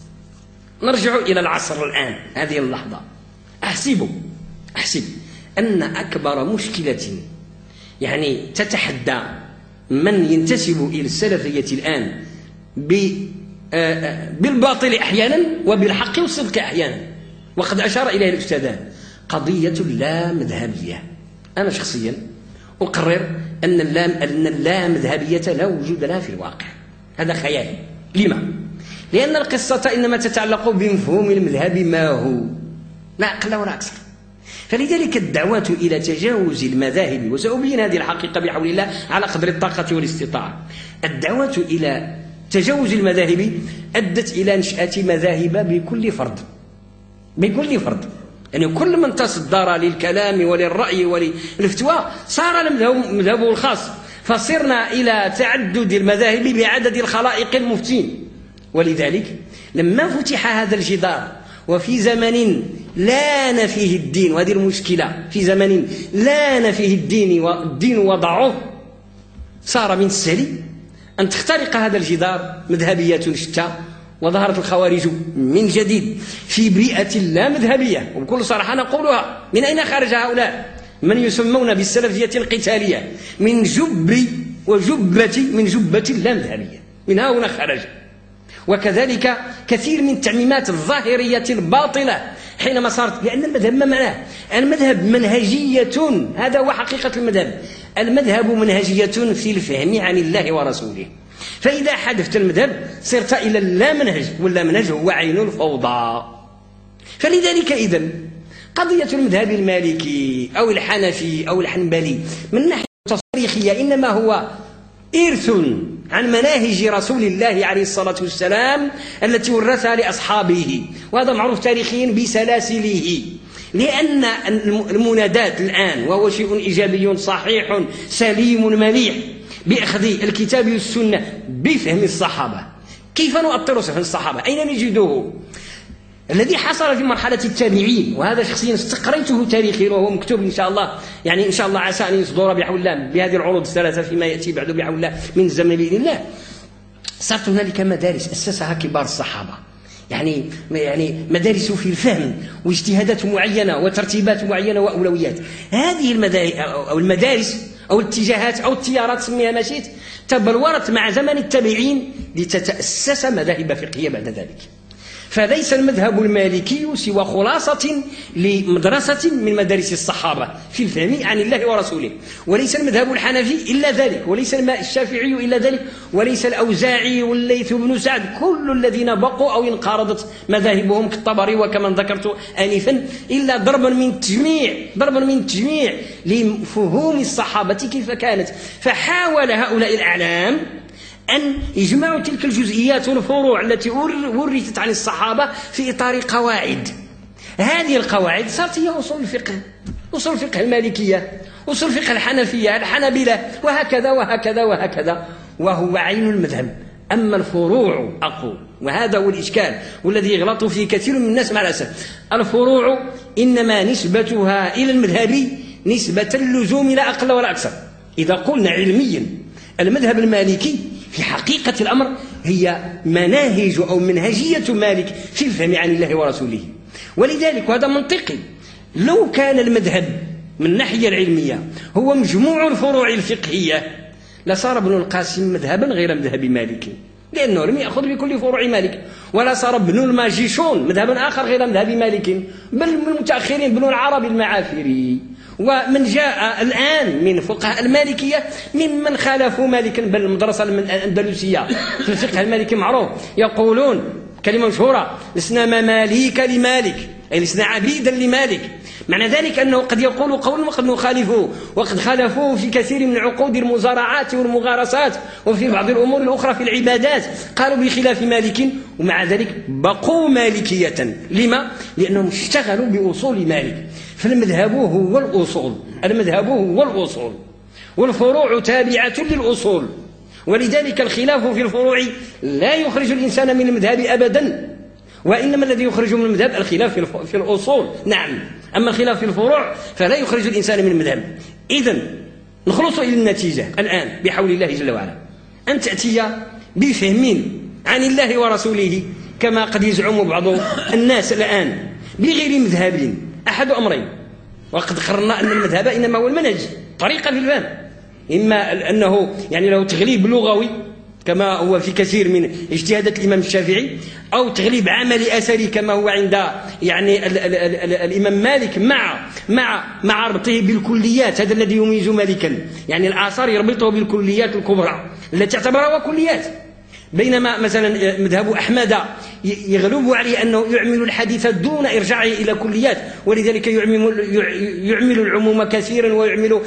نرجع إلى العصر الآن، هذه اللحظة. أحسب أحسب أن أكبر مشكلة يعني تتحدى من ينتسب إلى السلفية الآن بالباطل أحيانا وبالحق والصدق أحيانا. وقد أشار إليه الأستاذان قضية اللا مذهبية. أنا شخصيا أقرر أن اللا مذهبية لا وجود لها في الواقع، هذا خيال. لما؟ لأن القصة إنما تتعلق بمفهوم المذهب ما هو، لا أقل ولا أكثر. فلذلك الدعوة إلى تجاوز المذاهب، وسأبين هذه الحقيقة بحول الله على قدر الطاقة والاستطاعة، الدعوة إلى تجاوز المذاهب أدت إلى نشأة مذاهب بكل فرد بكل فرد يعني كل من تصدر للكلام وللرأي وللفتوى صار مذهبه الخاص، فصرنا إلى تعدد المذاهب بعدد الخلائق المفتين. ولذلك لما فتح هذا الجدار وفي زمن لان فيه الدين، وهذه المشكلة، في زمن لان فيه الدين والدين وضعه، صار من السهل أن تخترق هذا الجدار مذهبيات شتى، وظهرت الخوارج من جديد في بيئة لا مذهبية. وبكل صراحة نقولها، من أين خرج هؤلاء من يسمون بالسلفية القتالية؟ من جب وجبة من جبة لا مذهبية، من ها هنا خرج. وكذلك كثير من التعميمات الظاهرية الباطلة حينما صارت، لأن المذهب ما معناه؟ المذهب منهجية، هذا هو حقيقة المذهب. المذهب منهجية في الفهم عن الله ورسوله. فإذا حدثت المذهب صرت إلى اللا منهج، واللا منهج هو عين الفوضى. فلذلك إذن قضية المذهب المالكي أو الحنفي أو الحنبلي من ناحية تاريخية إنما هو إرث عن مناهج رسول الله عليه الصلاة والسلام التي ورثها لأصحابه، وهذا معروف تاريخيا بسلاسله. لأن المنادات الآن، وهو شيء إيجابي صحيح سليم مليح، بأخذ الكتاب والسنة بفهم الصحابة. كيف نؤطر فهم الصحابة؟ أين نجده؟ الذي حصل في مرحلة التابعين، وهذا شخصيا استقريته تاريخيا وهو مكتوب إن شاء الله، يعني إن شاء الله عسى أن يصدر بحول الله بهذه العروض الثلاثة فيما يأتي بعد بحول الله من الزمن بإذن الله. صارت هنالك مدارس أسسها كبار الصحابة، يعني يعني مدارس في الفهم واجتهادات معينة وترتيبات معينة وأولويات. هذه المدارس أو المدارس أو الاتجاهات أو التيارات، سميها ما شئت، تبلورت مع زمن التابعين لتتأسس مذاهب فقهية بعد ذلك. فليس المذهب المالكي سوى خلاصة لمدرسة من مدارس الصحابة في الفهم عن الله ورسوله، وليس المذهب الحنفي إلا ذلك، وليس الشافعي إلا ذلك، وليس الأوزاعي والليث بن سعد، كل الذين بقوا أو انقرضت مذاهبهم كالطبري وكما ذكرت آنفا، إلا ضربا من التجميع ضربا من التجميع لفهوم الصحابة كيف كانت. فحاول هؤلاء الأعلام أن يجمعوا تلك الجزئيات والفروع التي ورثت عن الصحابة في إطار قواعد. هذه القواعد صارت هي أصول الفقه، أصول الفقه المالكية، أصول الفقه الحنفية، الحنابلة، وهكذا وهكذا وهكذا، وهو عين المذهب. أما الفروع أقول، وهذا هو الإشكال والذي يغلط فيه كثير من الناس مع الأسف، الفروع إنما نسبتها إلى المذهب نسبة اللزوم لا أقل ولا أكثر. إذا قلنا علميا المذهب المالكي في حقيقة الأمر هي مناهج أو منهجية مالك في الفهم عن الله ورسوله. ولذلك وهذا منطقي، لو كان المذهب من الناحية العلمية هو مجموع الفروع الفقهية لصار ابن القاسم مذهبا غير مذهب مالك، لأنه لم يأخذ بكل فروع مالك. ولا صار ابن الماجشون مذهبا آخر غير مذهب مالك، بل من المتأخرين ابن العربي المعافري، ومن جاء الآن من فقهاء المالكية ممن خالفوا مالكا، بل المدرسة الأندلسية في الفقه المالكي معروف يقولون كلمة مشهورة: لسنا مماليك لمالك، أي لسنا عبيدا لمالك. معنى ذلك أنه قد يقول قول وقد نخالفه، وقد خالفوه في كثير من عقود المزارعات والمغارسات، وفي بعض الأمور الأخرى في العبادات قالوا بخلاف مالك، ومع ذلك بقوا مالكية. لما؟ لأنهم اشتغلوا بأصول مالك. فالمذهب هو الأصول، المذهب هو الأصول، والفروع تابعة للأصول. ولذلك الخلاف في الفروع لا يخرج الإنسان من المذهب أبدا، وإنما الذي يخرج من المذهب الخلاف في الأصول. نعم، أما الخلاف في الفروع فلا يخرج الإنسان من المذهب. إذن نخلص إلى النتيجة الآن بحول الله جل وعلا، أن تأتي بفهم عن الله ورسوله كما قد يزعم بعض الناس الآن بغير مذهب. أحد أمرين، وقد قررنا أن المذهب إنما هو المنهج، طريقة في الفهم، إما أنه يعني له تغليب لغوي كما هو في كثير من اجتهادات الإمام الشافعي، أو تغليب عمل أثري كما هو عند يعني ال ال ال ال الإمام مالك مع مع مع ربطه بالكليات. هذا الذي يميز مالكا، يعني الآثار يربطه بالكليات الكبرى التي تعتبرها كليات، بينما مثلا مذهب أحمد يغلب عليه أنه يعمل الحديث دون إرجاعه إلى كليات، ولذلك يعمل, يعمل العموم كثيرا ويعمل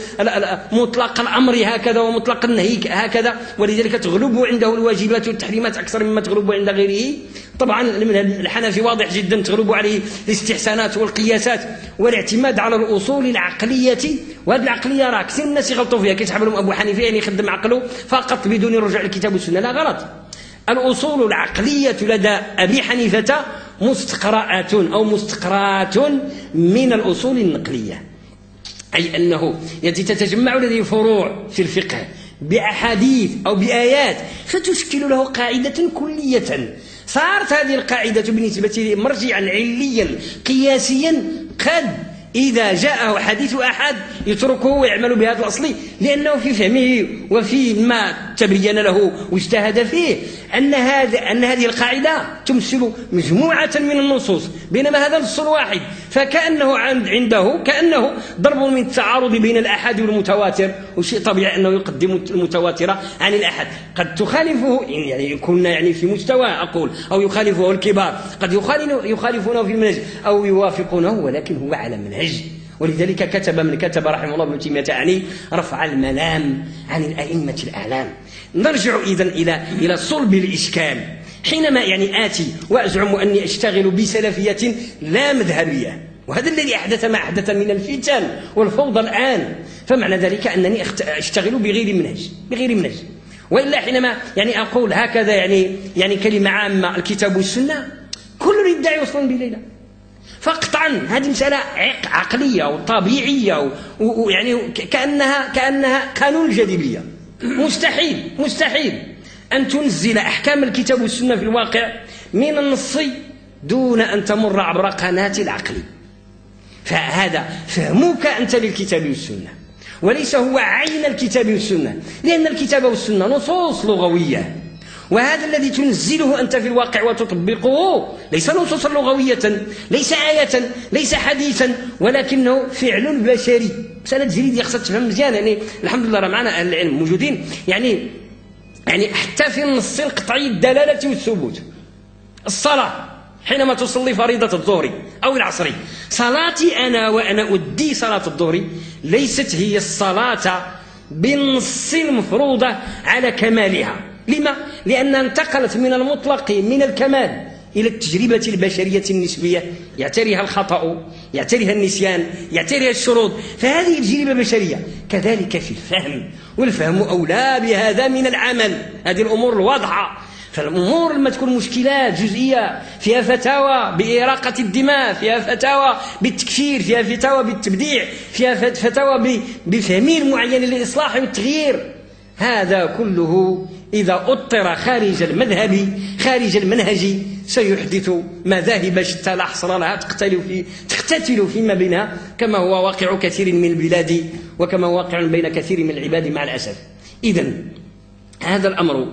مطلق الأمر هكذا ومطلق النهي هكذا، ولذلك تغلب عنده الواجبات والتحريمات أكثر مما تغلب عند غيره. طبعا الحنفي واضح جدا تغلب عليه الاستحسانات والقياسات والاعتماد على الأصول العقلية، وهذه العقلية راه كثير الناس يغلطوا فيها، كيتحب لهم أبو حنيفة يعني يخدم عقله فقط بدون رجوع للكتاب والسنة. لا، غلط. الأصول العقلية لدى أبي حنيفة مستقراءات أو مستقرات من الأصول النقلية، أي أنه التي تتجمع لديه فروع في الفقه بأحاديث أو بآيات فتشكل له قاعدة كلية. صارت هذه القاعدة بالنسبة لي مرجعا عليا قياسيا، قد إذا جاءه حديث أحد يتركه ويعمل بهذا الأصل، لأنه في فهمه وفي ما تبين له واجتهد فيه أن هذا أن هذه القاعدة تمثل مجموعة من النصوص، بينما هذا النص الواحد فكأنه عنده كأنه ضرب من التعارض بين الأحد والمتواتر، وشيء طبيعي أنه يقدم المتواتر عن الأحد. قد تخالفه يعني كنا يعني في مستوى أقول أو يخالفه الكبار، قد يخالفونه في المنهج أو يوافقونه، ولكن هو على منهج. ولذلك كتب من كتب رحمه الله ابن تيمية يعني رفع الملام عن الأئمة الأعلام. نرجع إذن إلى إلى صلب الإشكال. حينما يعني آتي وأزعم أني أشتغل بسلفية لا مذهبية، وهذا الذي أحدث ما أحدث من الفتن والفوضى الآن، فمعنى ذلك أنني أشتغل بغير منهج بغير منهج وإلا حينما يعني أقول هكذا يعني يعني كلمة عامة الكتاب والسنة، كل يدعي وصلا بليلة. فقطعا هذه مسألة عقلية وطبيعية ويعني كأنها كأنها قانون الجاذبية. مستحيل مستحيل أن تنزل أحكام الكتاب والسنة في الواقع من النص دون أن تمر عبر قناة العقل. فهذا فهمك أنت للكتاب والسنة، وليس هو عين الكتاب والسنة، لأن الكتاب والسنة نصوص لغوية، وهذا الذي تنزله أنت في الواقع وتطبقه ليس نصوصا لغوية، ليس آية، ليس حديثا، ولكنه فعل بشري. مسألة جديدة خصها تفهم مزيان. يعني الحمد لله راه معنا أهل العلم موجودين، يعني يعني حتى في النص القطعي الدلالة والثبوت. الصلاة حينما تصلي فريضة الظهر أو العصر، صلاتي أنا وأنا أؤدي صلاة الظهر ليست هي الصلاة بالنص المفروضة على كمالها. لما؟ لأنها انتقلت من المطلق من الكمال إلى التجربة البشرية النسبية، يعتريها الخطأ، يعتريها النسيان، يعتريها الشروط، فهذه تجربة بشرية. كذلك في الفهم، والفهم أولى بهذا من العمل. هذه الأمور الواضحة. فالأمور لما تكون مشكلات جزئية فيها فتاوى بإراقة الدماء، فيها فتاوى بالتكفير، فيها فتاوى بالتبديع، فيها فتاوى بفهمين معين للإصلاح والتغيير، هذا كله إذا أطر خارج المذهب خارج المنهج سيحدث مذاهب شتى لا حصر لها تقتل في تقتتل فيما بينها، كما هو واقع كثير من البلاد وكما هو واقع بين كثير من العباد مع الأسف. إذن هذا الأمر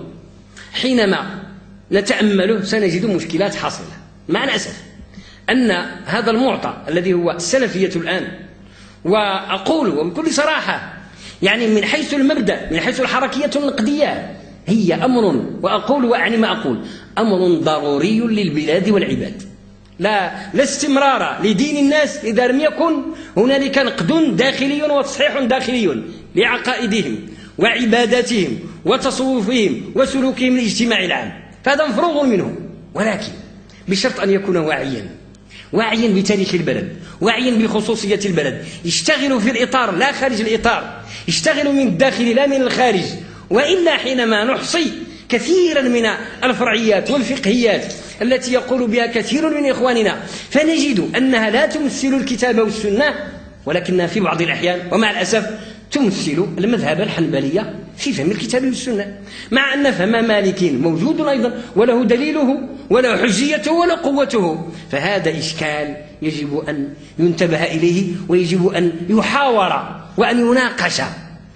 حينما نتأمله سنجد مشكلات حاصلة. مع الأسف أن هذا المعطى الذي هو السلفية الآن، وأقول وبكل صراحة يعني من حيث المبدأ من حيث الحركية النقدية، هي أمر، وأقول وأعني ما أقول، أمر ضروري للبلاد والعباد. لا لا استمرار لدين الناس إذا لم يكن هنالك نقد داخلي وتصحيح داخلي لعقائدهم وعباداتهم وتصوفهم وسلوكهم الاجتماعي العام، فهذا مفروغ منه، ولكن بشرط أن يكون واعيا واعيا بتاريخ البلد، واعيا بخصوصية البلد، يشتغل في الإطار لا خارج الإطار، يشتغل من الداخل لا من الخارج. وإلا حينما نحصي كثيرا من الفرعيات والفقهيات التي يقول بها كثير من إخواننا، فنجد أنها لا تمثل الكتاب والسنة، ولكنها في بعض الأحيان ومع الأسف تمثل المذهب الحنبلية في فهم الكتاب والسنة، مع أن فهم مالك موجود أيضا وله دليله وله حجيته وله قوته. فهذا إشكال يجب أن ينتبه إليه، ويجب أن يحاور وأن يناقش.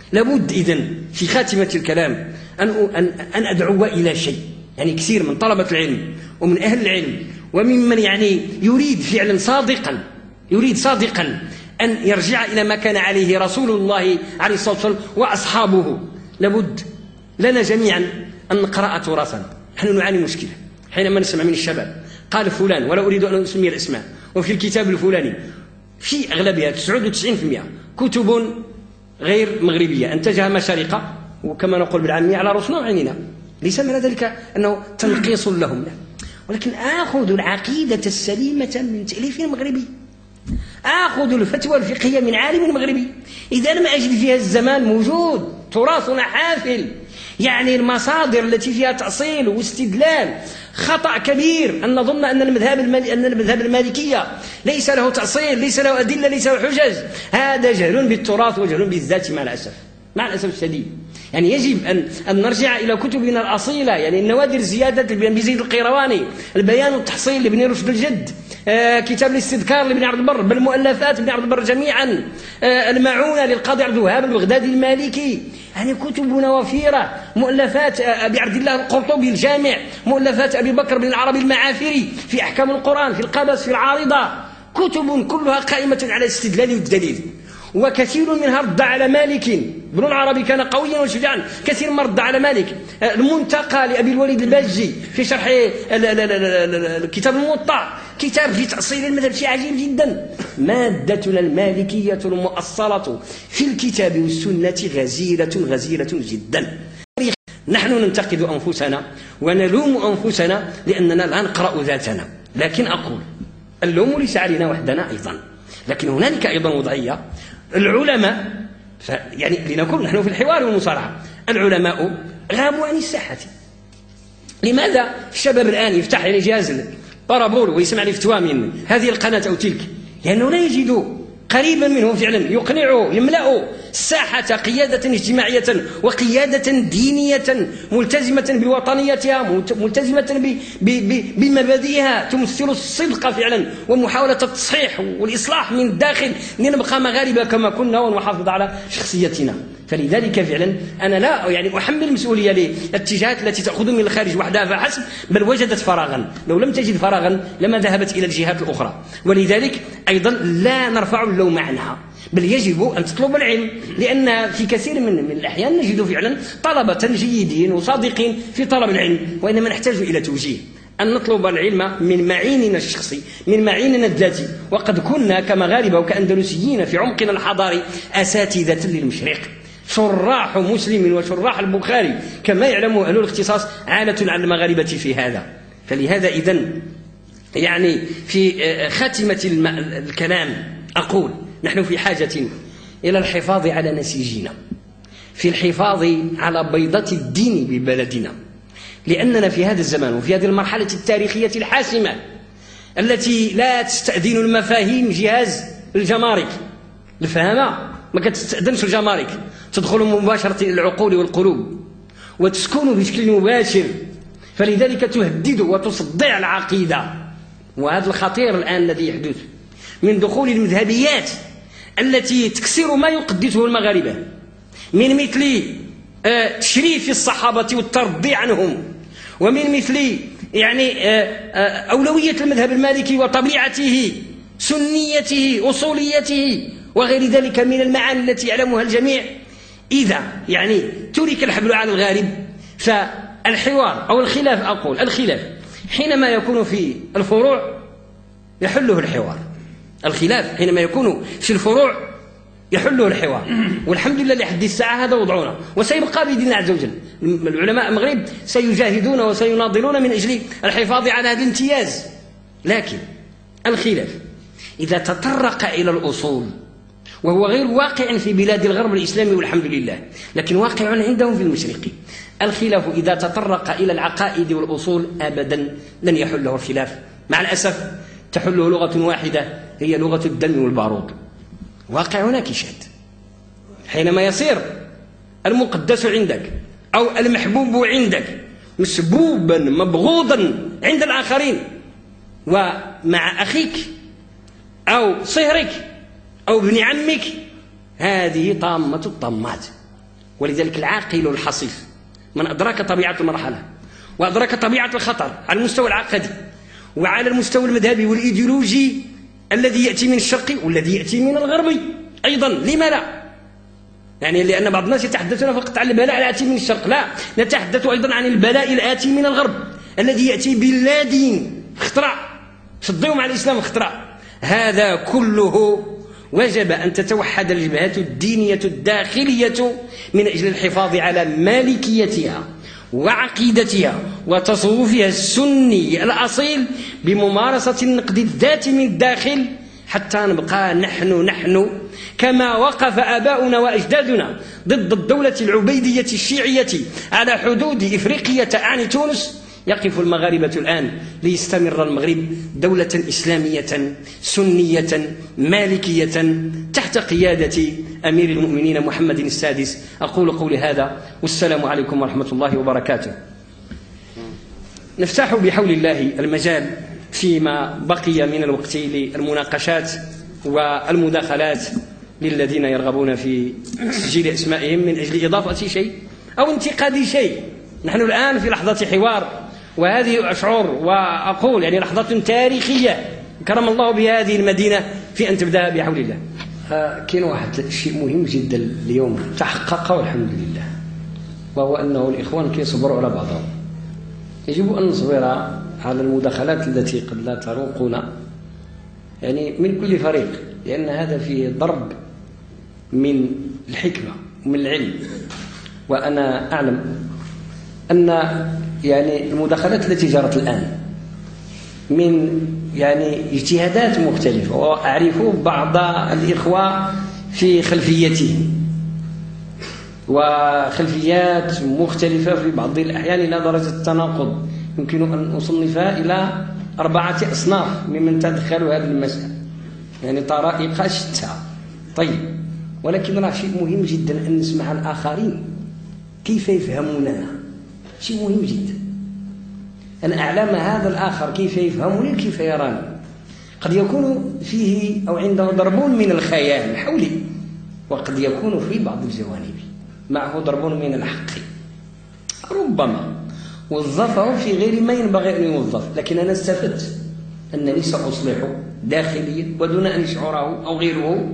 لابد إذن في خاتمة الكلام أن أن أن أدعو إلى شيء، يعني كثير من طلبة العلم ومن أهل العلم وممن يعني يريد فعلا صادقا يريد صادقا أن يرجع إلى ما كان عليه رسول الله عليه الصلاة والسلام وأصحابه. لابد لنا جميعا أن نقرأ تراثنا. نحن نعاني مشكلة حينما نسمع من الشباب قال فلان، ولا أريد أن أسمي الأسماء، وفي الكتاب الفلاني، في أغلبها تسعة وتسعين بالمئة كتب غير مغربية أنتجها مشارقة، وكما نقول بالعامية على رأسنا وعيننا، ليس من ذلك أنه تنقيص لهم، لا، ولكن آخذ العقيدة السليمة من تأليف مغربي، آخذ الفتوى الفقهية من عالم مغربي. إذا لم أجد فيها الزمان موجود، تراثنا حافل، يعني المصادر التي فيها تأصيل واستدلال. خطأ كبير أن نظن أن المذهب المالي أن المذهب المالكية ليس له تأصيل، ليس له أدلة، ليس له حجج. هذا جهل بالتراث وجهل بالذات مع الأسف، مع الأسف الشديد. يعني يجب أن أن نرجع إلى كتبنا الأصيلة، يعني النوادر الزيادة لابن زيد القيرواني، البيان والتحصيل لابن رشد الجد، آه كتاب الاستذكار لابن عبد البر، بل مؤلفات ابن عبد البر جميعا، آه المعونة للقاضي عبد الوهاب البغدادي المالكي. يعني كتبنا وفيرة، مؤلفات أبي عبد الله القرطبي الجامع، مؤلفات أبي بكر بن العربي المعافري في أحكام القرآن، في القبس، في العارضة، كتب كلها قائمة على الاستدلال والدليل. وكثير منها رد على مالك. ابن العربي كان قويا وشجاعا، كثير ما رد على مالك. المنتقى لأبي الوليد الباجي في شرح كتاب الموطأ، كتاب في تأصيل المذهب، شيء عجيب جدا. مادتنا المالكية المؤصلة في الكتاب والسنة غزيرة غزيرة جدا. نحن ننتقد أنفسنا ونلوم أنفسنا لأننا لا نقرأ ذاتنا، لكن أقول اللوم ليس علينا وحدنا أيضا، لكن هنالك أيضا وضعية. العلماء يعني لنكون نحن في الحوار والمصارعة، العلماء غابوا عن الساحة. لماذا الشباب الآن يفتح يعني جهاز بارابول ويسمع الفتوى من هذه القناة أو تلك؟ لأنه لا يجد قريبا منه فعلا يقنعه يملأ الساحة قيادة اجتماعية وقيادة دينية ملتزمة بوطنيتها، ملتزمة بمبادئها، تمثل الصدق فعلا ومحاولة التصحيح والإصلاح من الداخل لنبقى مغاربة كما كنا ونحافظ على شخصيتنا. فلذلك فعلا أنا لا يعني أحمل مسؤولية للاتجاهات التي تأخذ من الخارج وحدها فحسب، بل وجدت فراغا. لو لم تجد فراغا لما ذهبت إلى الجهات الأخرى. ولذلك أيضا لا نرفع اللوم عنها، بل يجب أن تطلب العلم، لأن في كثير من, من الأحيان نجد فعلا طلبة جيدين وصادقين في طلب العلم، وإنما نحتاج إلى توجيه، أن نطلب العلم من معيننا الشخصي، من معيننا الذاتي. وقد كنا كمغاربة وكأندلسيين في عمقنا الحضاري أساتذة للمشرق، شراح مسلم وشراح البخاري كما يعلم أهل الاختصاص عالة على المغاربة في هذا. فلهذا إذن يعني في خاتمة الكلام أقول نحن في حاجة إلى الحفاظ على نسيجنا، في الحفاظ على بيضة الدين ببلدنا، لأننا في هذا الزمان وفي هذه المرحلة التاريخية الحاسمة التي لا تستأذن المفاهيم جهاز الجمارك الفهمة، ما كتستأذنش الجمارك، تدخل مباشرة العقول والقلوب وتسكن بشكل مباشر، فلذلك تهدد وتصدع العقيدة. وهذا الخطير الآن الذي يحدث من دخول المذهبيات التي تكسر ما يقدسه المغاربة، من مثل تشريف الصحابة والترضي عنهم، ومن مثل يعني أولوية المذهب المالكي وطبيعته، سنيته، أصوليته، وغير ذلك من المعاني التي يعلمها الجميع. إذا يعني ترك الحبل على الغارب، فالحوار أو الخلاف، أقول الخلاف حينما يكون في الفروع يحله الحوار، الخلاف حينما يكون في الفروع يحله الحوار. والحمد لله لحد الساعة هذا وضعنا، وسيبقى بإذن الله عز وجل. العلماء المغرب سيجاهدون وسيناضلون من أجل الحفاظ على هذا الامتياز. لكن الخلاف إذا تطرق إلى الأصول، وهو غير واقع في بلاد الغرب الإسلامي والحمد لله، لكن واقع عندهم في المشرق، الخلاف إذا تطرق إلى العقائد والأصول أبدا لن يحله الخلاف. مع الأسف تحله لغة واحدة، هي لغة الدم والبارود. واقعنا كشاد، حينما يصير المقدس عندك أو المحبوب عندك مسبوبا مبغوضا عند الآخرين، ومع أخيك أو صهرك أو ابن عمك، هذه طامة الطامات. ولذلك العاقل الحصيف من أدرك طبيعة المرحلة وأدرك طبيعة الخطر على المستوى العقدي وعلى المستوى المذهبي والإيديولوجي الذي يأتي من الشرق والذي يأتي من الغرب أيضا. لما لا؟ يعني لأن بعض الناس يتحدثون فقط عن البلاء الآتي من الشرق، لا، نتحدث أيضا عن البلاء الآتي من الغرب الذي يأتي بلا دين، اختراع، شدهم على الإسلام اختراع. هذا كله وجب أن تتوحد الجبهات الدينية الداخلية من أجل الحفاظ على مالكيتها وعقيدتها وتصوفها السني الأصيل بممارسة النقد الذاتي من الداخل، حتى نبقى نحن نحن كما وقف آباؤنا وأجدادنا ضد الدولة العبيدية الشيعية على حدود إفريقية عن تونس. يقف المغاربة الآن ليستمر المغرب دولة إسلامية سنية مالكية تحت قيادة أمير المؤمنين محمد السادس. أقول قولي هذا والسلام عليكم ورحمة الله وبركاته. نفتح بحول الله المجال فيما بقي من الوقت للمناقشات والمداخلات للذين يرغبون في تسجيل أسمائهم من أجل إضافة شيء أو انتقاد شيء. نحن الآن في لحظة حوار، وهذه أشعر وأقول يعني لحظة تاريخية كرم الله بهذه المدينة في أن تبدأ بحول الله. آه كاين واحد شيء مهم جدا اليوم تحقق والحمد لله، وهو أنه الإخوان كيصبروا على بعضهم. يجب أن نصبر على المداخلات التي قد لا تروقنا يعني من كل فريق، لأن هذا فيه ضرب من الحكمة ومن العلم. وأنا أعلم أن يعني المداخلات التي جرت الآن من يعني اجتهادات مختلفة، وأعرف بعض الإخوة في خلفيتهم وخلفيات مختلفة في بعض الأحيان إلى درجة التناقض، يمكن أن أصنفها إلى أربعة أصناف ممن تدخلوا هذه المسألة، يعني طرائق شتى. طيب، ولكن راه شيء مهم جدا أن نسمع الآخرين كيف يفهموننا، شيء مهم جدا أن أعلم هذا الآخر كيف يفهمني كيف يراني. قد يكون فيه أو عنده ضرب من الخيال حولي، وقد يكون في بعض الجوانب معه ضرب من الحق، ربما وظفه في غير ما ينبغي أن يوظف، لكن أنا استفدت أنني سأصلحه داخليا ودون أن يشعره أو غيره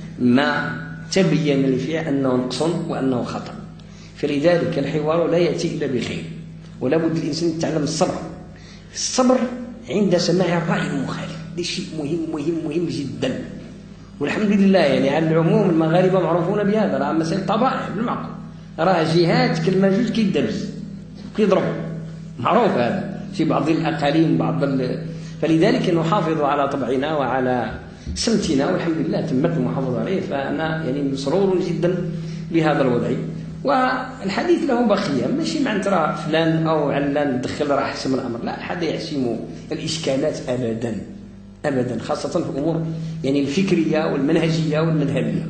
ما تبين لي فيه أنه نقص وأنه خطأ. فلذلك الحوار لا يأتي إلا بخير، ولا بد الإنسان يتعلم الصبر. الصبر عند سماع الرأي المخالف، هذا شيء مهم مهم مهم جدا. والحمد لله يعني على العموم المغاربة معروفون بهذا، راه مسائل طبائع بالمعقول، راه جهات كلمة جوج كيدبس كيضرب، معروف هذا في بعض الأقاليم بعض ال... فلذلك نحافظ على طبعنا وعلى سمتنا، والحمد لله تمت المحافظة عليه. فأنا يعني مسرور جدا بهذا الوضع، والحديث له بقية، ماشي معنى ترى فلان أو علان دخل راح يحسم الأمر، لا، حد يحسم الإشكالات أبدا أبدا، خاصة في الأمور يعني الفكرية والمنهجية والمذهبية.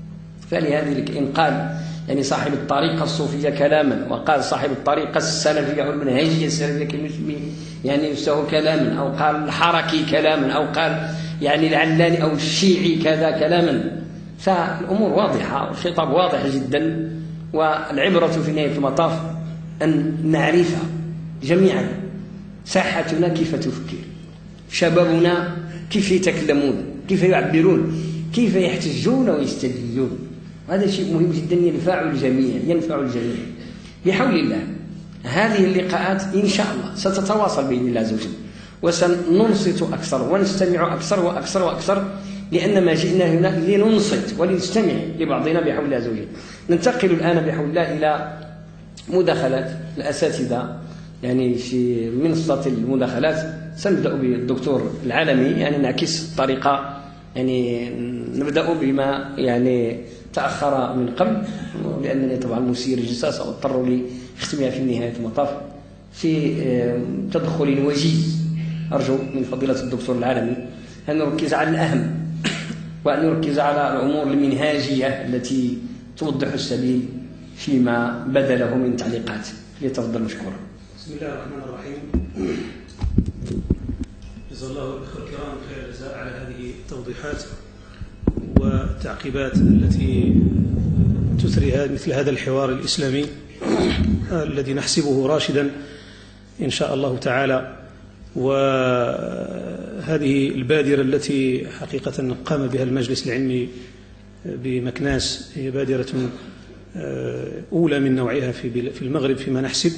فلهذا إن قال يعني صاحب الطريقة الصوفية كلاما، وقال صاحب الطريقة السلفية والمنهجية السلفية كالمسلمين يعني يستوى كلاما، أو قال الحركي كلاما، أو قال يعني العلاني أو الشيعي كذا كلاما، فالأمور واضحة والخطاب واضح جدا. والعبرة في نهاية المطاف أن نعرف جميعا ساحتنا كيف تفكر، شبابنا كيف يتكلمون، كيف يعبرون، كيف يحتجون ويستدلون. هذا شيء مهم جدا ينفع الجميع ينفع الجميع بحول الله. هذه اللقاءات إن شاء الله ستتواصل بإذن الله عز وجل، وسننصت أكثر ونستمع أكثر وأكثر وأكثر، لأن ما جئنا هنا لننصت ولنستمع لبعضنا بحول الله عز وجل. ننتقل الآن بحول الله إلى مداخلات الأساتذة يعني في منصة المداخلات. سنبدأ بالدكتور العالمي، يعني نعكس الطريقة، يعني نبدأ بما يعني تأخر من قبل، لأنني طبعا مسير الجلسة سأضطر لختمها في نهاية المطاف في تدخل وجيز. أرجو من فضيلة الدكتور العالمي أن نركز على الأهم، وأن نركز على الأمور المنهاجية التي توضح السبيل فيما بدا له من تعليقات. ليتفضل مشكورا. بسم الله الرحمن الرحيم. جزا الله الأخوة الكرام خير الجزاء على هذه التوضيحات والتعقيبات التي مثل هذا الحوار الإسلامي الذي نحسبه راشدا إن شاء الله تعالى. وهذه البادرة التي حقيقة قام بها المجلس العلمي بمكناس هي بادرة أولى من نوعها في المغرب فيما نحسب.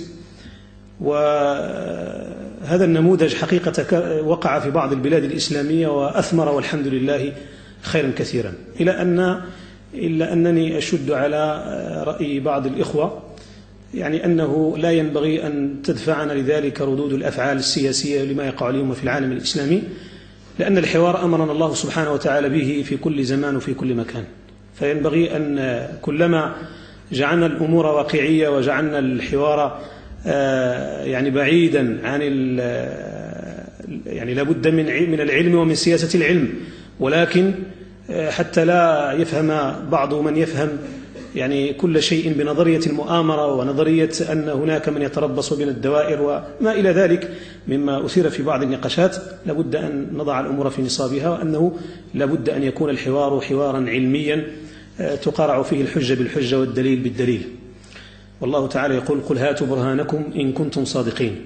وهذا النموذج حقيقة وقع في بعض البلاد الإسلامية وأثمر والحمد لله خيرا كثيرا، إلى أن إلا أنني أشد على رأي بعض الإخوة يعني أنه لا ينبغي أن تدفعنا لذلك ردود الأفعال السياسية لما يقع اليوم في العالم الإسلامي، لأن الحوار أمرنا الله سبحانه وتعالى به في كل زمان وفي كل مكان. فينبغي أن كلما جعلنا الأمور واقعية وجعلنا الحوار يعني بعيدا عن يعني لابد من من العلم ومن سياسة العلم، ولكن حتى لا يفهم بعض من يفهم يعني كل شيء بنظرية المؤامرة ونظرية أن هناك من يتربص بين الدوائر وما إلى ذلك مما أثير في بعض النقاشات. لابد أن نضع الأمور في نصابها، وأنه لابد أن يكون الحوار حوارا علميا تقارع فيه الحجة بالحجة والدليل بالدليل. والله تعالى يقول: قل هاتوا برهانكم إن كنتم صادقين.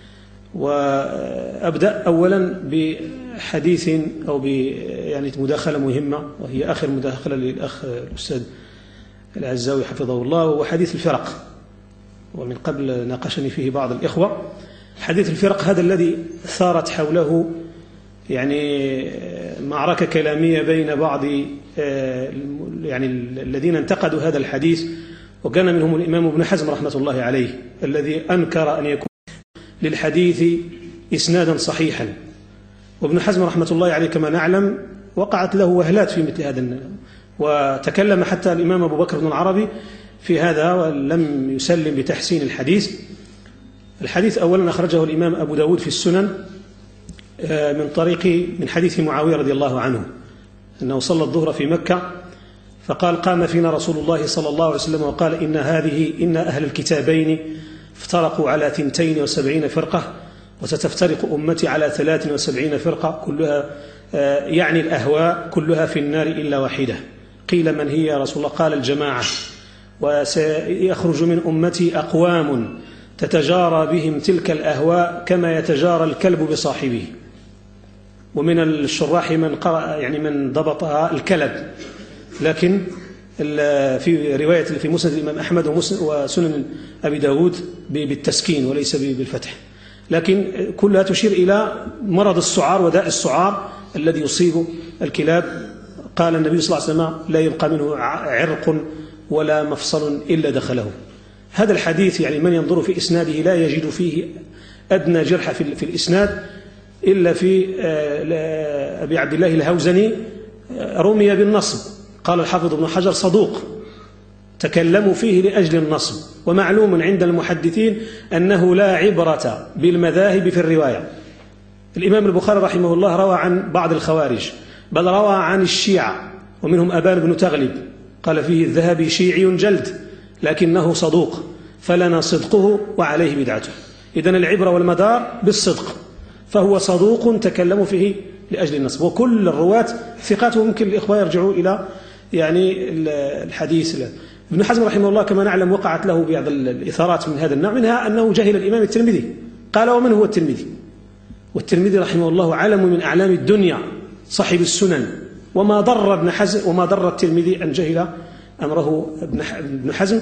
وأبدأ أولا بحديث أو ب يعني مداخلة مهمة، وهي آخر مداخلة للأخ الأستاذ العزاوي حفظه الله، وهو حديث الفرق. ومن قبل ناقشني فيه بعض الإخوة. حديث الفرق هذا الذي ثارت حوله يعني معركة كلامية بين بعض يعني الذين انتقدوا هذا الحديث، وكان منهم الإمام ابن حزم رحمة الله عليه الذي أنكر أن يكون للحديث إسنادا صحيحا. وابن حزم رحمة الله عليه كما نعلم وقعت له وهلات في مثل هذا، وتكلم حتى الإمام أبو بكر بن العربي في هذا ولم يسلم بتحسين الحديث. الحديث أولا أخرجه الإمام أبو داود في السنن من طريق من حديث معاوية رضي الله عنه أنه صلى الظهر في مكة، فقال: قام فينا رسول الله صلى الله عليه وسلم وقال: إن هذه إن أهل الكتابين افترقوا على ثنتين وسبعين فرقة، وستفترق أمتي على ثلاث وسبعين فرقة كلها يعني الأهواء كلها في النار إلا واحدة. قيل: من هي يا رسول الله؟ قال: الجماعة. وسيخرج من أمتي أقوام تتجارى بهم تلك الأهواء كما يتجارى الكلب بصاحبه. ومن الشراح من قرأ يعني من ضبطها الكلب، لكن في رواية في مسند الإمام أحمد وسنن أبي داود بالتسكين وليس بالفتح، لكن كلها تشير إلى مرض السعار وداء السعار الذي يصيب الكلاب. قال النبي صلى الله عليه وسلم: لا يبقى منه عرق ولا مفصل إلا دخله. هذا الحديث يعني من ينظر في إسناده لا يجد فيه أدنى جرح في الإسناد إلا في أبي عبد الله الهوزني رمي بالنصب. قال الحافظ ابن حجر: صدوق، تكلموا فيه لأجل النصب. ومعلوم عند المحدثين أنه لا عبرة بالمذاهب في الرواية. الإمام البخاري رحمه الله روى عن بعض الخوارج، بل روى عن الشيعة، ومنهم أبان بن تغلب قال فيه الذهبي: شيعي جلد لكنه صدوق، فلنا صدقه وعليه بدعته. إذن العبرة والمدار بالصدق، فهو صدوق تكلموا فيه لأجل النصب. وكل الرواة ثقات، وممكن الإخوة يرجعوا إلى يعني الحديث. ابن حزم رحمه الله كما نعلم وقعت له بعض الإثارات من هذا النوع، منها أنه جهل الإمام الترمذي. قال: ومن هو الترمذي؟ والترمذي رحمه الله علم من أعلام الدنيا، صاحب السنن، وما ضر ابن حزم وما ضر الترمذي أن جهل أمره ابن حزم.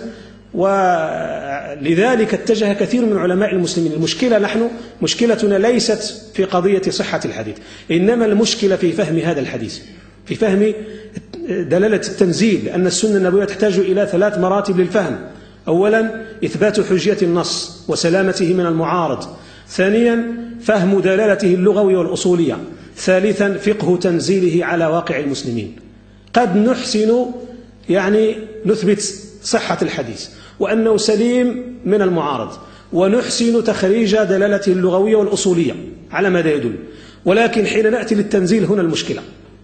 ولذلك اتجه كثير من علماء المسلمين. المشكلة نحن مشكلتنا ليست في قضية صحة الحديث، إنما المشكلة في فهم هذا الحديث، في فهم دلالة التنزيل، لأن السنة النبوية تحتاج إلى ثلاث مراتب للفهم. أولا إثبات حجية النص وسلامته من المعارض، ثانيا فهم دلالته اللغوية والأصولية، ثالثا فقه تنزيله على واقع المسلمين. قد نحسن يعني نثبت صحة الحديث وأنه سليم من المعارض، ونحسن تخريج دلالته اللغوية والأصولية على ماذا يدل، ولكن حين نأتي للتنزيل هنا المشكلة.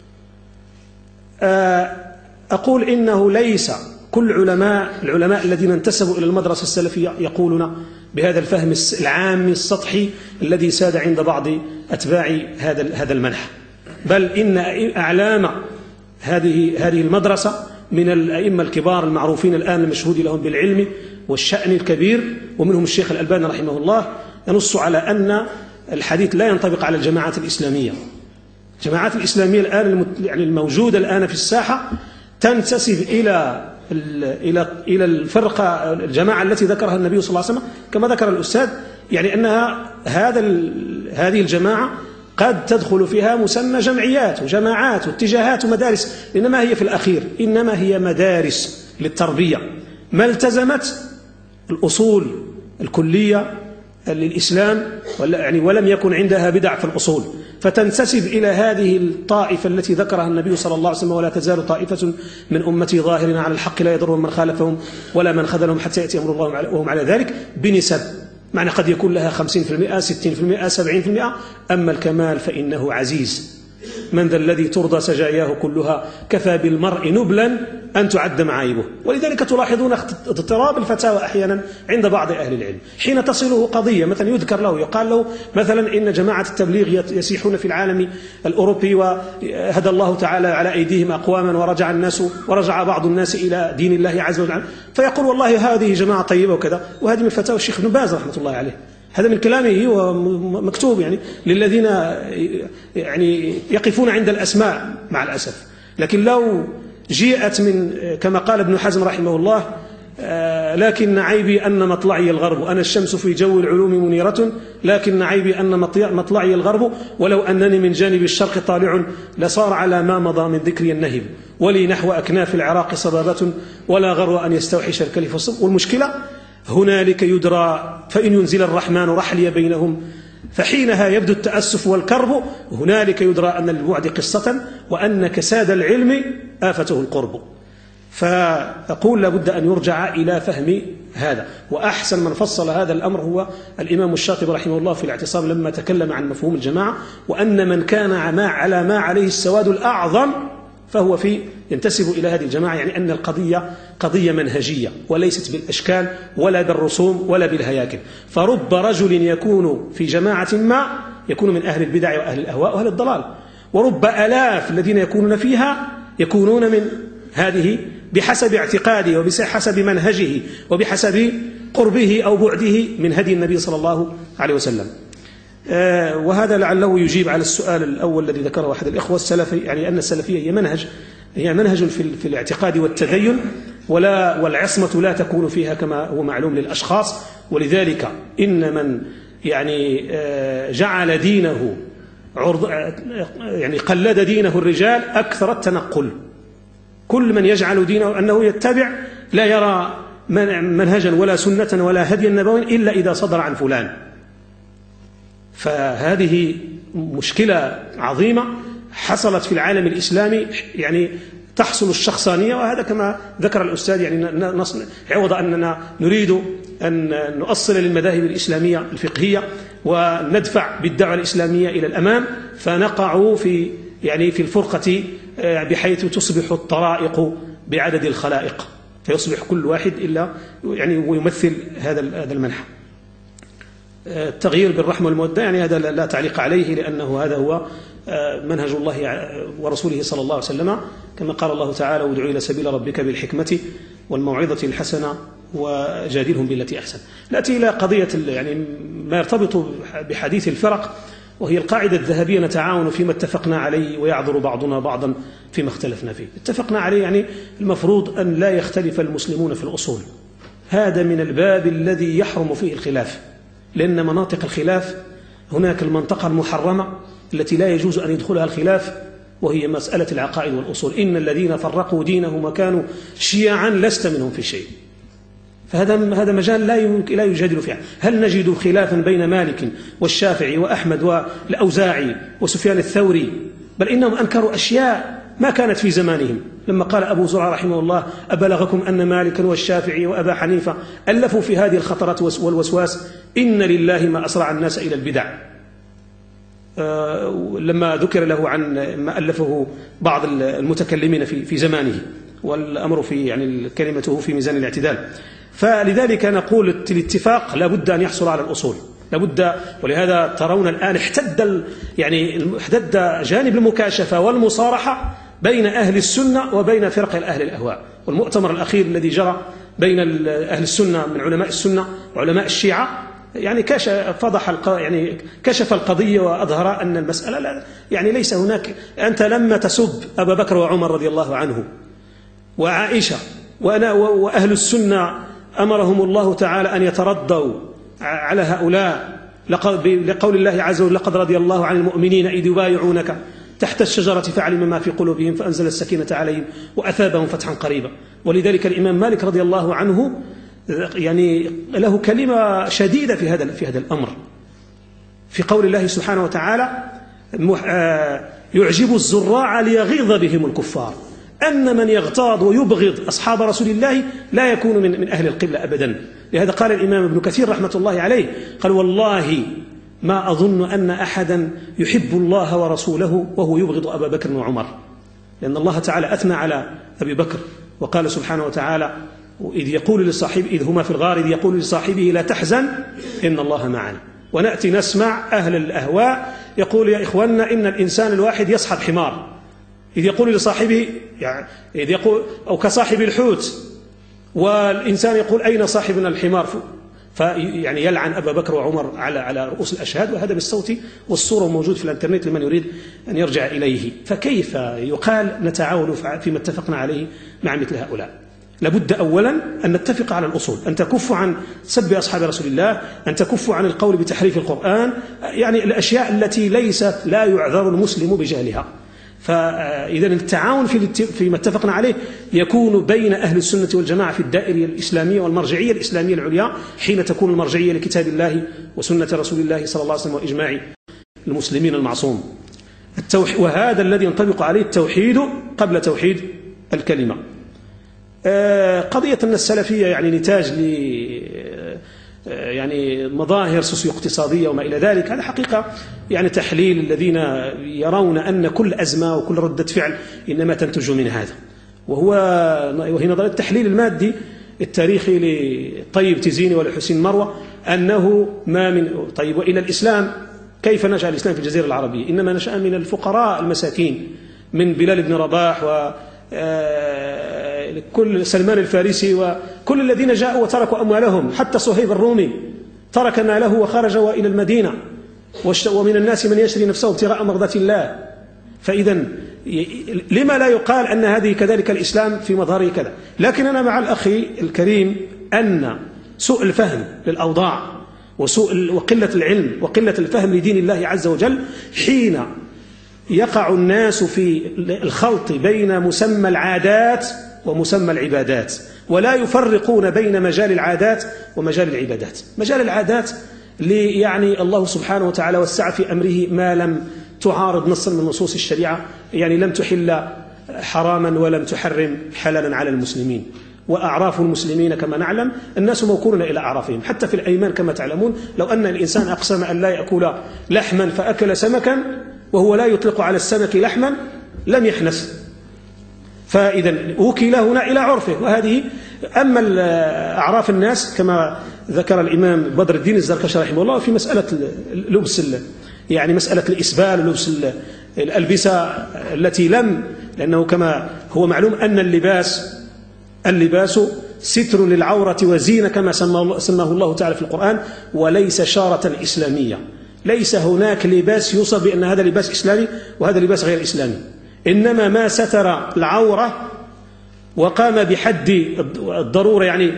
أقول إنه ليس كل علماء العلماء الذين انتسبوا إلى المدرسة السلفية يقولون بهذا الفهم العام السطحي الذي ساد عند بعض أتباع هذا هذا المنح، بل إن أعلام هذه هذه المدرسة من الأئمة الكبار المعروفين الآن المشهود لهم بالعلم والشأن الكبير، ومنهم الشيخ الألباني رحمه الله، ينص على أن الحديث لا ينطبق على الجماعات الإسلامية. الجماعات الإسلامية الآن يعني الموجودة الآن في الساحة تنتسب إلى إلى إلى الفرقة الجماعة التي ذكرها النبي صلى الله عليه وسلم كما ذكر الأستاذ، يعني أنها هذا هذه الجماعة قد تدخل فيها مسمى جمعيات وجماعات واتجاهات ومدارس، إنما هي في الأخير إنما هي مدارس للتربية ما التزمت الأصول الكلية للإسلام يعني ولم يكن عندها بدع في الأصول، فتنتسب إلى هذه الطائفة التي ذكرها النبي صلى الله عليه وسلم: ولا تزال طائفة من أمتي ظاهرين على الحق لا يضرهم من خالفهم ولا من خذلهم حتى يأتي أمر الله وهم على ذلك، بنسب، معنى قد يكون لها خمسين بالمئة ستين بالمئة سبعين بالمئة. أما الكمال فإنه عزيز، من ذا الذي ترضى سجاياه كلها، كفى بالمرء نبلا أن تعد معايبه. ولذلك تلاحظون اضطراب الفتاوى أحيانا عند بعض أهل العلم حين تصله قضية، مثلا يذكر له يقال له مثلا إن جماعة التبليغ يسيحون في العالم الأوروبي وهدى الله تعالى على أيديهم أقواما ورجع الناس ورجع بعض الناس إلى دين الله عز وجل، فيقول والله هذه جماعة طيبة وكذا، وهذه من فتاوى الشيخ ابن باز رحمة الله عليه. هذا من كلامه ومكتوب يعني للذين يعني يقفون عند الأسماء مع الأسف. لكن لو جيءت من كما قال ابن حزم رحمه الله: لكن عيبي أن مطلعي الغرب، أنا الشمس في جو العلوم منيرة، لكن عيبي أن مطلعي الغرب، ولو أنني من جانب الشرق طالع لصار على ما مضى من ذكري النهب، ولي نحو أكناف العراق صبابة ولا غرو أن يستوحش الكلف الصب. والمشكلة هنالك يدرى فإن ينزل الرحمن رحلي بينهم فحينها يبدو التأسف والكرب، هنالك يدرى أن للبعد قصة وأن كساد العلم آفته القرب. فأقول لابد أن يرجع إلى فهم هذا، وأحسن من فصل هذا الأمر هو الإمام الشاطبي رحمه الله في الاعتصام لما تكلم عن مفهوم الجماعة، وأن من كان على ما عليه السواد الأعظم فهو في ينتسب إلى هذه الجماعة، يعني أن القضية قضية منهجية وليست بالأشكال ولا بالرسوم ولا بالهياكل. فرب رجل يكون في جماعة ما يكون من أهل البدع وأهل الأهواء وأهل الضلال، ورب آلاف الذين يكونون فيها يكونون من هذه بحسب اعتقاده وبحسب منهجه وبحسب قربه أو بعده من هدي النبي صلى الله عليه وسلم. آه وهذا لعله يجيب على السؤال الأول الذي ذكره أحد الإخوة السلفي، يعني أن السلفية هي منهج هي منهج في, في الاعتقاد والتدين، ولا والعصمة لا تكون فيها كما هو معلوم للأشخاص. ولذلك إن من يعني آه جعل دينه عرض يعني قلد دينه الرجال أكثر التنقل. كل من يجعل دينه أنه يتبع لا يرى منهجا ولا سنة ولا هديا نبويا إلا إذا صدر عن فلان. فهذه مشكلة عظيمة حصلت في العالم الإسلامي، يعني تحصل الشخصانية، وهذا كما ذكر الأستاذ يعني عوض أننا نريد أن نؤصل للمذاهب الإسلامية الفقهية وندفع بالدعوة الإسلامية إلى الأمام، فنقع في يعني في الفرقة بحيث تصبح الطرائق بعدد الخلائق، فيصبح كل واحد إلا يعني ويمثل هذا هذا المنحى. التغيير بالرحمة والمودة يعني هذا لا تعليق عليه، لأنه هذا هو منهج الله ورسوله صلى الله عليه وسلم، كما قال الله تعالى: وادع إلى سبيل ربك بالحكمة والموعظة الحسنة وجادلهم بالتي أحسن. نأتي إلى قضية يعني ما يرتبط بحديث الفرق، وهي القاعدة الذهبية: نتعاون فيما اتفقنا عليه ويعذر بعضنا بعضا فيما اختلفنا فيه. اتفقنا عليه يعني المفروض أن لا يختلف المسلمون في الأصول، هذا من الباب الذي يحرم فيه الخلاف، لأن مناطق الخلاف هناك المنطقة المحرمة التي لا يجوز أن يدخلها الخلاف، وهي مسألة العقائد والأصول. إن الذين فرقوا دينهم وكانوا شيعا لست منهم في شيء. فهذا هذا مجال لا لا يجادل فيه. هل نجد خلافا بين مالك والشافعي وأحمد والأوزاعي وسفيان الثوري؟ بل إنهم أنكروا أشياء ما كانت في زمانهم. لما قال أبو زرعة رحمه الله: أبلغكم أن مالكا والشافعي وأبا حنيفة ألفوا في هذه الخطرات والوسواس، إن لله ما أسرع الناس إلى البدع. آه لما ذكر له عن ما ألفه بعض المتكلمين في في زمانه، والأمر في يعني كلمته في ميزان الاعتدال. فلذلك نقول الاتفاق لابد أن يحصل على الأصول، لابد. ولهذا ترون الآن احتد يعني احتد جانب المكاشفة والمصارحة بين أهل السنة وبين فرق أهل الأهواء. والمؤتمر الأخير الذي جرى بين أهل السنة من علماء السنة وعلماء الشيعة يعني كشف فضح يعني كشف القضية وأظهر أن المسألة لا يعني ليس هناك. أنت لما تسب أبا بكر وعمر رضي الله عنه وعائشة وأنا وأهل السنة أمرهم الله تعالى أن يتردوا على هؤلاء لقول الله عز وجل لقد رضي الله عن المؤمنين إذ يبايعونك تحت الشجرة فعلم ما في قلوبهم فأنزل السكينة عليهم وأثابهم فتحا قريبا. ولذلك الإمام مالك رضي الله عنه يعني له كلمة شديدة في هذا في هذا الأمر في قول الله سبحانه وتعالى يعجب الزراع ليغيظ بهم الكفار، أن من يغتاظ ويبغض أصحاب رسول الله لا يكون من من أهل القبلة أبدا. لهذا قال الإمام ابن كثير رحمة الله عليه قال والله ما أظن أن أحدا يحب الله ورسوله وهو يبغض أبا بكر وعمر، لأن الله تعالى أثنى على أبي بكر وقال سبحانه وتعالى إذ يقول لصاحبه إذ هما في الغار إذ يقول لصاحبه لا تحزن إن الله معنا. ونأتي نسمع أهل الأهواء يقول يا إخواننا إن الإنسان الواحد يصحب حمار، إذ يقول لصاحبه يعني إذ يقول أو كصاحب الحوت، والإنسان يقول أين صاحبنا الحمار، فيعني يلعن أبا بكر وعمر على على رؤوس الأشهاد، وهذا بالصوت والصورة موجود في الانترنت لمن يريد أن يرجع إليه. فكيف يقال نتعاون فيما اتفقنا عليه مع مثل هؤلاء؟ لابد أولا أن نتفق على الأصول، أن تكف عن سب أصحاب رسول الله، أن تكف عن القول بتحريف القرآن، يعني الأشياء التي ليست لا يعذر المسلم بجهلها. فإذا التعاون في فيما اتفقنا عليه يكون بين أهل السنة والجماعة في الدائرة الإسلامية والمرجعية الإسلامية العليا، حين تكون المرجعية لكتاب الله وسنة رسول الله صلى الله عليه وسلم وإجماع المسلمين المعصوم. وهذا الذي ينطبق عليه التوحيد قبل توحيد الكلمة. قضية أن السلفية يعني نتاج ل يعني مظاهر سوسيو اقتصادية وما إلى ذلك، هذا حقيقة يعني تحليل الذين يرون أن كل أزمة وكل ردة فعل إنما تنتج من هذا، وهو وهي نظرية التحليل المادي التاريخي لطيب تيزيني ولحسين مروة، أنه ما من طيب وإلى الإسلام كيف نشأ الإسلام في الجزيرة العربية؟ إنما نشأ من الفقراء المساكين من بلال بن رباح و كل سلمان الفارسي وكل الذين جاءوا وتركوا أموالهم، حتى صهيب الرومي ترك ماله وخرج إلى المدينة، ومن الناس من يشري نفسه ابتغاء مرضات الله. فإذا لما لا يقال أن هذه كذلك الإسلام في مظهره كذا؟ لكن أنا مع الأخي الكريم أن سوء الفهم للأوضاع وسوء وقلة العلم وقلة الفهم لدين الله عز وجل حين يقع الناس في الخلط بين مسمى العادات ومسمى العبادات، ولا يفرقون بين مجال العادات ومجال العبادات. مجال العادات يعني الله سبحانه وتعالى وسع في أمره ما لم تعارض نصا من نصوص الشريعة، يعني لم تحل حراما ولم تحرم حلالا على المسلمين. وأعراف المسلمين كما نعلم الناس موكولون إلى أعرافهم، حتى في الأيمان كما تعلمون لو أن الإنسان أقسم أن لا يأكل لحما فأكل سمكا وهو لا يطلق على السمك لحما لم يحنث، فإذا وكل هنا إلى عرفه. وهذه أما أعراف الناس كما ذكر الإمام بدر الدين الزركشي رحمه الله في مسألة لبس يعني مسألة الإسبال ولبس الألبسة التي لم، لأنه كما هو معلوم أن اللباس اللباس ستر للعورة وزينة كما سماه الله تعالى في القرآن، وليس شارة إسلامية. ليس هناك لباس يوصف بأن هذا لباس إسلامي وهذا لباس غير إسلامي، إنما ما ستر العورة وقام بحد الضرورة يعني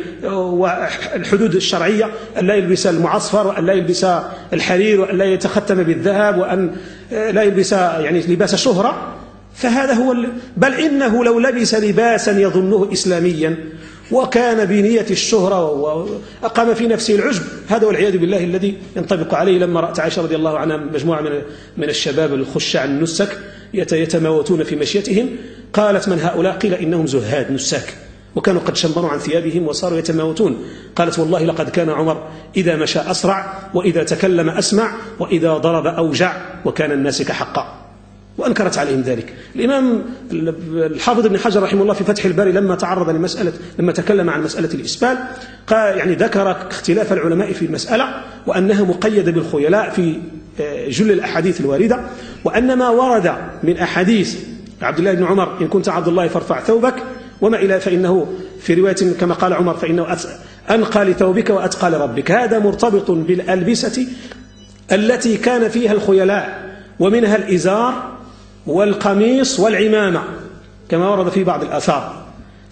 والحدود الشرعية، أن لا يلبس المعصفر وأن لا يلبس الحرير وأن لا يتختم بالذهب وأن لا يلبس يعني لباس شهرة، فهذا هو. بل إنه لو لبس لباسا يظنه إسلاميا وكان بنية الشهرة وأقام في نفسه العجب، هذا والعياذ بالله الذي ينطبق عليه. لما رأت عائشة رضي الله عنها مجموعة من من الشباب الخشع النسك يتماوتون في مشيتهم، قالت من هؤلاء؟ قيل إنهم زهاد نساك، وكانوا قد شمروا عن ثيابهم وصاروا يتماوتون. قالت والله لقد كان عمر إذا مشى أسرع وإذا تكلم أسمع وإذا ضرب أوجع وكان الناسك حقا، وأنكرت عليهم ذلك. الإمام الحافظ ابن حجر رحمه الله في فتح الباري لما تعرض لمسألة لما تكلم عن مسألة الإسبال قال يعني ذكر اختلاف العلماء في المسألة، وأنها مقيدة بالخيلاء في جل الأحاديث الواردة، وأن ما ورد من أحاديث عبد الله بن عمر إن كنت عبد الله فارفع ثوبك وما إلى، فإنه في رواية كما قال عمر فإنه أنقى لثوبك وأتقى لربك. هذا مرتبط بالألبسة التي كان فيها الخيلاء، ومنها الإزار والقميص والعمامة كما ورد في بعض الآثار.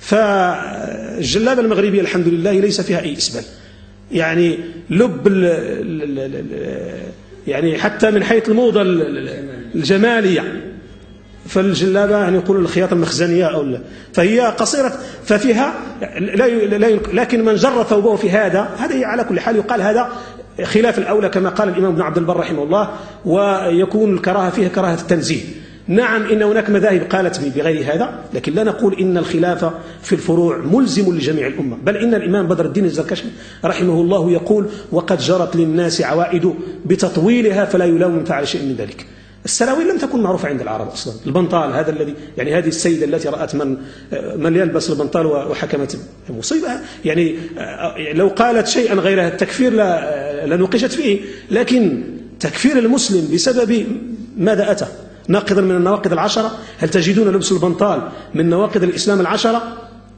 فالجلابة المغربية الحمد لله ليس فيها أي إسبال، يعني لب ال ال ال يعني حتى من حيث الموضة الجمالية، فالجلابة يعني يقولون الخياطة المخزنية أو لا، فهي قصيرة ففيها لا لا لكن من جر ثوبه في هذا هذا على كل حال يقال هذا خلاف الأولى كما قال الإمام ابن عبد البر رحمه الله، ويكون الكراهة فيها كراهة التنزيه. نعم إن هناك مذاهب قالت بغير هذا، لكن لا نقول إن الخلافة في الفروع ملزم لجميع الأمة، بل إن الإمام بدر الدين الزركشي رحمه الله يقول وقد جرت للناس عوائد بتطويلها فلا يلام من فعل شيء من ذلك. السراويل لم تكن معروفة عند العرب أصلا، البنطال هذا الذي يعني هذه السيدة التي رأت من من يلبس البنطال وحكمت مصيبة، يعني لو قالت شيئا غير التكفير لا لنوقشت فيه، لكن تكفير المسلم بسبب ماذا أتى؟ ناقضا من النواقض العشرة. هل تجدون لبس البنطال من نواقض الإسلام العشرة؟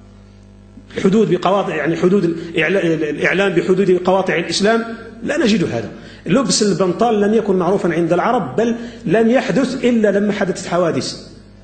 حدود بقواطع يعني حدود الإعلام بحدود قواطع الإسلام لا نجد هذا. لبس البنطال لم يكن معروفا عند العرب، بل لم يحدث إلا لما حدثت حوادث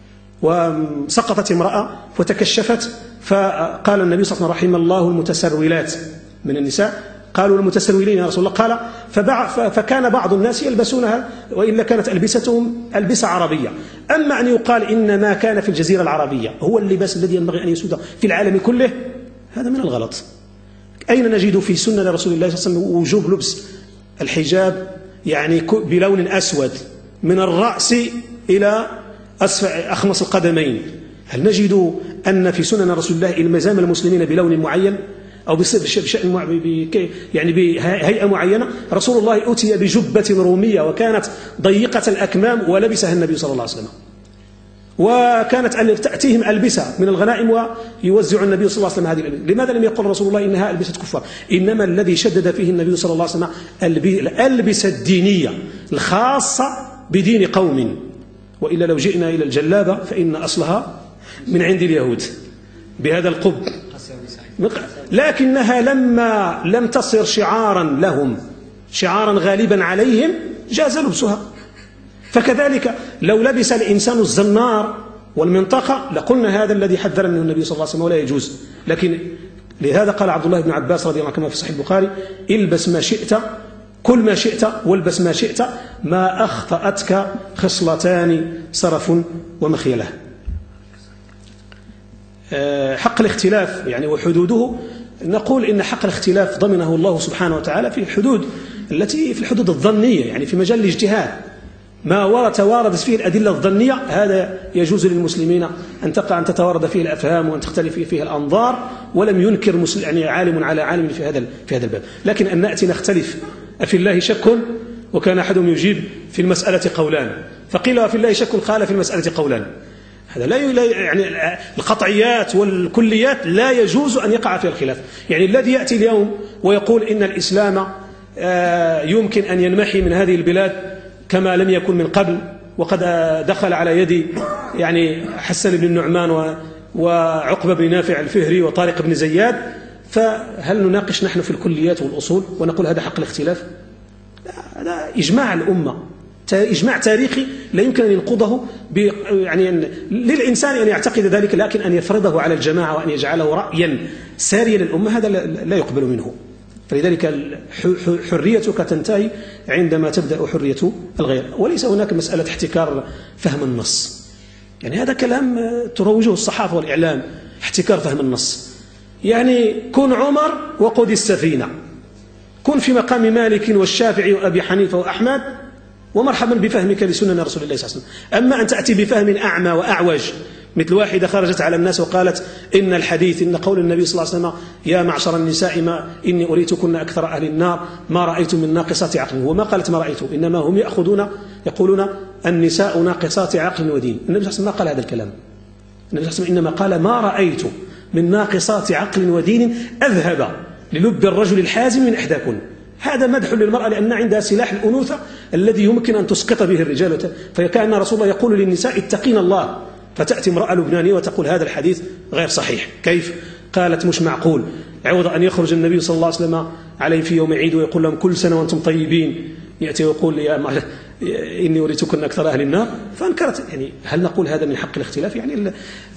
وسقطت امرأة وتكشفت، فقال النبي صلى الله عليه وسلم رحم الله المتسرولات من النساء، قالوا المتسرولين يا رسول الله، قال فكان بعض الناس يلبسونها وإلا كانت ألبستهم ألبسة عربية. أما أن يقال إن ما كان في الجزيرة العربية هو اللباس الذي ينبغي أن يسود في العالم كله، هذا من الغلط. أين نجد في سنة رسول الله صلى الله عليه وسلم وجوب لبس الحجاب يعني بلون أسود من الرأس إلى أخمص القدمين؟ هل نجد أن في سنن رسول الله إلزام المسلمين بلون معين أو بشأن يعني بهيئة معينة؟ رسول الله أتي بجبة رومية وكانت ضيقة الأكمام ولبسها النبي صلى الله عليه وسلم، وكانت تأتيهم ألبسة من الغنائم ويوزع النبي صلى الله عليه وسلم هذه الألبسة. لماذا لم يقل رسول الله إنها ألبسة كفار؟ إنما الذي شدد فيه النبي صلى الله عليه وسلم الألبسة الدينية الخاصة بدين قوم، وإلا لو جئنا إلى الجلابة فإن أصلها من عند اليهود بهذا القب، لكنها لما لم تصر شعارا لهم شعارا غالبا عليهم جاز لبسها. فكذلك لو لبس الإنسان الزنار والمنطقة لقلنا هذا الذي حذر منه النبي صلى الله عليه وسلم ولا يجوز، لكن لهذا قال عبد الله بن عباس رضي الله عنه كما في صحيح البخاري البس ما شئت كل ما شئت والبس ما شئت ما أخطأتك خصلتان سرف ومخيلة. حق الاختلاف يعني وحدوده، نقول إن حق الاختلاف ضمنه الله سبحانه وتعالى في الحدود التي في الحدود الظنية، يعني في مجال الاجتهاد ما ورد تواردت فيه الأدلة الظنية هذا يجوز للمسلمين أن تقع أن تتوارد فيه الأفهام وأن تختلف فيه الأنظار، ولم ينكر مسلم يعني عالم على عالم في هذا في هذا الباب. لكن أن نأتي نختلف أفي الله شك وكان أحدهم يجيب في المسألة قولان، فقيل وفي الله شك قال في المسألة قولان، هذا لا يعني القطعيات والكليات لا يجوز أن يقع فيها الخلاف. يعني الذي يأتي اليوم ويقول إن الإسلام يمكن أن ينمحي من هذه البلاد كما لم يكن من قبل، وقد دخل على يد يعني حسن بن النعمان وعقبة بن نافع الفهري وطارق بن زياد، فهل نناقش نحن في الكليات والأصول ونقول هذا حق الاختلاف؟ هذا إجماع الأمة، إجماع تاريخي لا يمكن أن ينقضه يعني للإنسان أن يعتقد ذلك، لكن أن يفرضه على الجماعة وأن يجعله رأيا ساريا للأمة هذا لا يقبل منه. فلذلك حريتك تنتهي عندما تبدأ حرية الغير، وليس هناك مسألة احتكار فهم النص. يعني هذا كلام تروجه الصحافة والإعلام، احتكار فهم النص. يعني كن عمر وقود السفينة، كن في مقام مالك والشافعي وأبي حنيفة وأحمد ومرحبا بفهمك لسنن رسول الله صلى الله عليه وسلم. أما أن تأتي بفهم أعمى وأعوج مثل واحدة خرجت على الناس وقالت إن الحديث إن قول النبي صلى الله عليه وسلم يا معشر النساء ما إني أريتكن أكثر أهل النار ما رأيت من ناقصات عقل، وما قالت ما رأيت، إنما هم يأخذون يقولون النساء ناقصات عقل ودين. النبي صلى الله عليه وسلم ما قال هذا الكلام، النبي صلى الله عليه وسلم إنما قال ما رأيت من ناقصات عقل ودين أذهب للب الرجل الحازم من إحداكن. هذا مدح للمرأة لأن عندها سلاح الأنوثة الذي يمكن أن تسقط به الرجال، فكأن رسول الله يقول للنساء اتقين الله فتأتي امرأة لبنانية وتقول هذا الحديث غير صحيح. كيف؟ قالت مش معقول، عوض أن يخرج النبي صلى الله عليه وسلم عليه في يوم عيد ويقول لهم كل سنة وأنتم طيبين، يأتي ويقول يا إني أريتكن أكثر أهل النار. فأنكرت. يعني هل نقول هذا من حق الاختلاف؟ يعني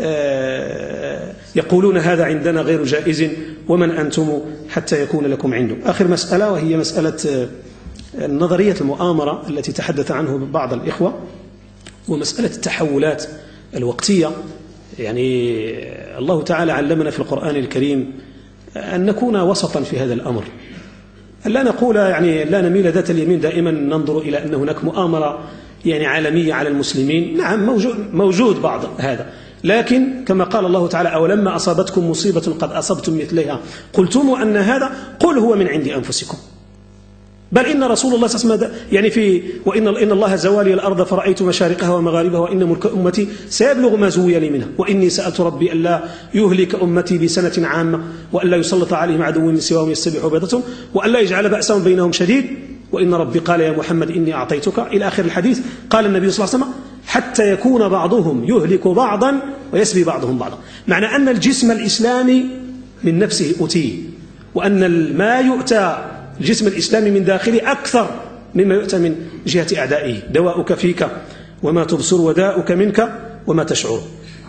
يقولون هذا عندنا غير جائز ومن أنتم حتى يكون لكم عنده. آخر مسألة وهي مسألة نظرية المؤامرة التي تحدث عنه بعض الإخوة، ومسألة التحولات الوقتية. يعني الله تعالى علمنا في القرآن الكريم أن نكون وسطا في هذا الأمر، لا نقول يعني لا نميل ذات اليمين دائما ننظر إلى أن هناك مؤامرة يعني عالمية على المسلمين. نعم موجود, موجود بعض هذا، لكن كما قال الله تعالى أولما أصابتكم مصيبة قد أصبتم مثلها قلتم أن هذا قل هو من عند أنفسكم. بل إن رسول الله صلى الله عليه وسلم يعني في وإن إن الله زوالي الأرض فرأيت مشارقها ومغاربها وإن ملك أمتي سيبلغ ما زوي لي منها وإني سألت ربي ألا يهلك أمتي بسنة عامة وألا يسلط عليهم عدو من سواهم يستبيح بيضتهم وألا يجعل بأسهم بينهم شديد وإن ربي قال يا محمد إني أعطيتك إلى آخر الحديث. قال النبي صلى الله عليه وسلم حتى يكون بعضهم يهلك بعضا ويسبي بعضهم بعضا، معنى أن الجسم الإسلامي من نفسه أتي، وأن ما يؤتى الجسم الإسلامي من داخله أكثر مما يؤتى من جهة أعدائه. دواؤك فيك وما تبصر وداؤك منك وما تشعر.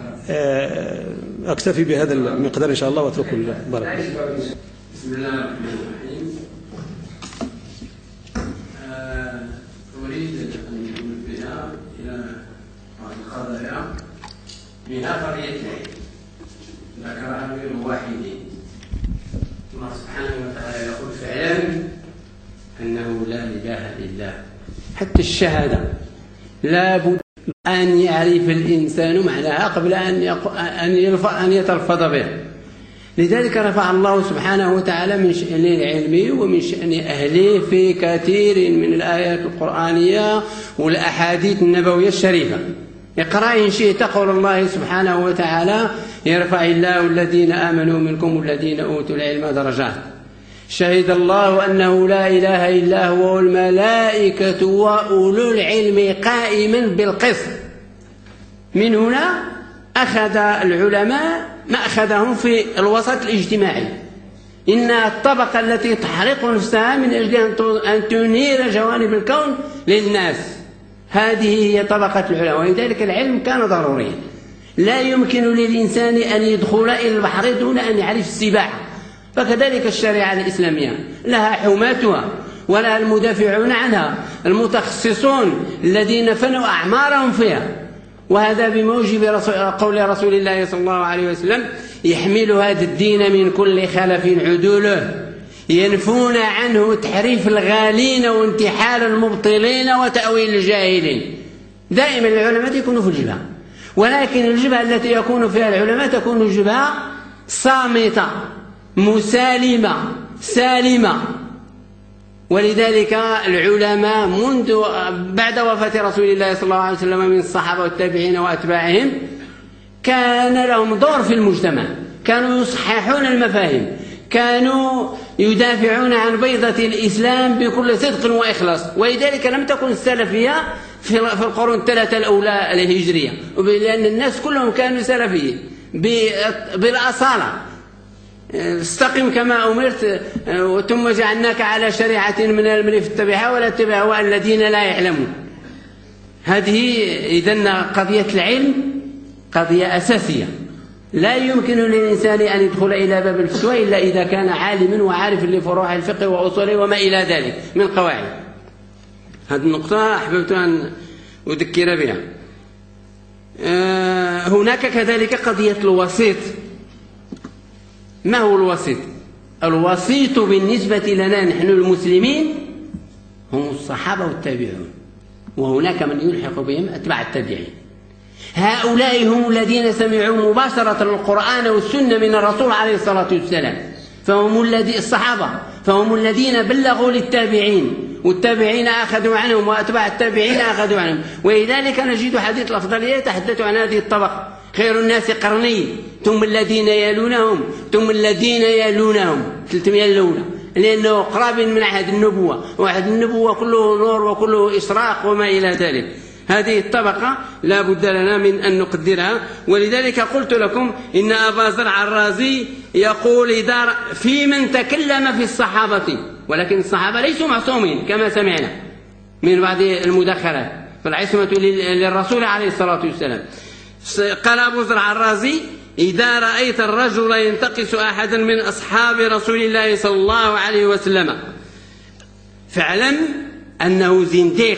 أكتفي بهذا المقدار إن شاء الله وأتركه لله. بارك الله. بسم الله الرحمن الرحيم. أريد أن ننبه إلى بعض القضايا منها قضية العلم ذكرها غير واحدين. الله سبحانه وتعالى يقول فاعلم أنه لا إله إلا الله. حتى الشهادة لا بد أن يعرف الإنسان معناها قبل أن أن يتلفظ بها. لذلك رفع الله سبحانه وتعالى من شأن العلم ومن شأن أهله في كثير من الآيات القرآنية والأحاديث النبوية الشريفة. اقرأ إن شئت قول الله سبحانه وتعالى يرفع الله الذين آمنوا منكم والذين أوتوا العلم درجات. شهد الله أنه لا إله إلا هو والملائكة وأولو العلم قائما بالقسط. من هنا أخذ العلماء مأخذهم في الوسط الاجتماعي، إن الطبقة التي تحرق نفسها من أجل أن تنير جوانب الكون للناس هذه هي طبقة العلماء. ولذلك العلم كان ضروريا. لا يمكن للإنسان أن يدخل إلى البحر دون أن يعرف السباحة. فكذلك الشريعة الإسلامية لها حماتها ولها المدافعون عنها المتخصصون الذين فنوا أعمارهم فيها. وهذا بموجب رسول قول رسول الله صلى الله عليه وسلم يحمل هذا الدين من كل خلف عدوله ينفون عنه تحريف الغالين وانتحال المبطلين وتأويل الجاهلين. دائما العلماء يكونوا في الجبهة، ولكن الجبهة التي يكون فيها العلماء تكون جبهة صامتة مسالمة سالمة. ولذلك العلماء منذ بعد وفاة رسول الله صلى الله عليه وسلم من الصحابة والتابعين وأتباعهم كان لهم دور في المجتمع، كانوا يصححون المفاهيم، كانوا يدافعون عن بيضة الإسلام بكل صدق وإخلاص. ولذلك لم تكن السلفية في القرون الثلاثة الأولى الهجرية، لأن الناس كلهم كانوا سلفيين بالأصالة. استقم كما أمرت ثم جعلناك على شريعة من الأمر فاتبعها ولا تتبعوا الذين لا يعلمون. هذه إذن قضية العلم قضية أساسية. لا يمكن للإنسان أن يدخل إلى باب الفتوى إلا إذا كان عالما وعارف لفروع الفقه وأصوله وما إلى ذلك من قواعد. هذه النقطة أحببت أن أذكر بها. هناك كذلك قضية الوسيط. ما هو الوسيط؟ الوسيط بالنسبة لنا نحن المسلمين هم الصحابة والتابعون، وهناك من يلحق بهم أتباع التابعين. هؤلاء هم الذين سمعوا مباشرة القرآن والسنة من الرسول عليه الصلاة والسلام، فهم الذين الصحابة فهم الذين بلغوا للتابعين، والتابعين أخذوا عنهم وأتباع التابعين أخذوا عنهم. ولذلك نجد حديث الأفضلية يتحدث عن هذه الطبقة: خير الناس قرني ثم الذين يلونهم ثم الذين يلونهم، ثلاثمائة الأولى، لأنه قراب من عهد النبوة، وعهد النبوة كله نور وكله إشراق وما إلى ذلك. هذه الطبقة لا بد لنا من أن نقدرها. ولذلك قلت لكم إن أبا زرع الرازي يقول دار في من تكلم في الصحابة، ولكن الصحابة ليسوا معصومين كما سمعنا من بعض المدخلات، فالعصمة للرسول عليه الصلاة والسلام. قال أبو زرع الرازي: إذا رأيت الرجل ينتقص أحدا من أصحاب رسول الله صلى الله عليه وسلم فاعلم أنه زنديق،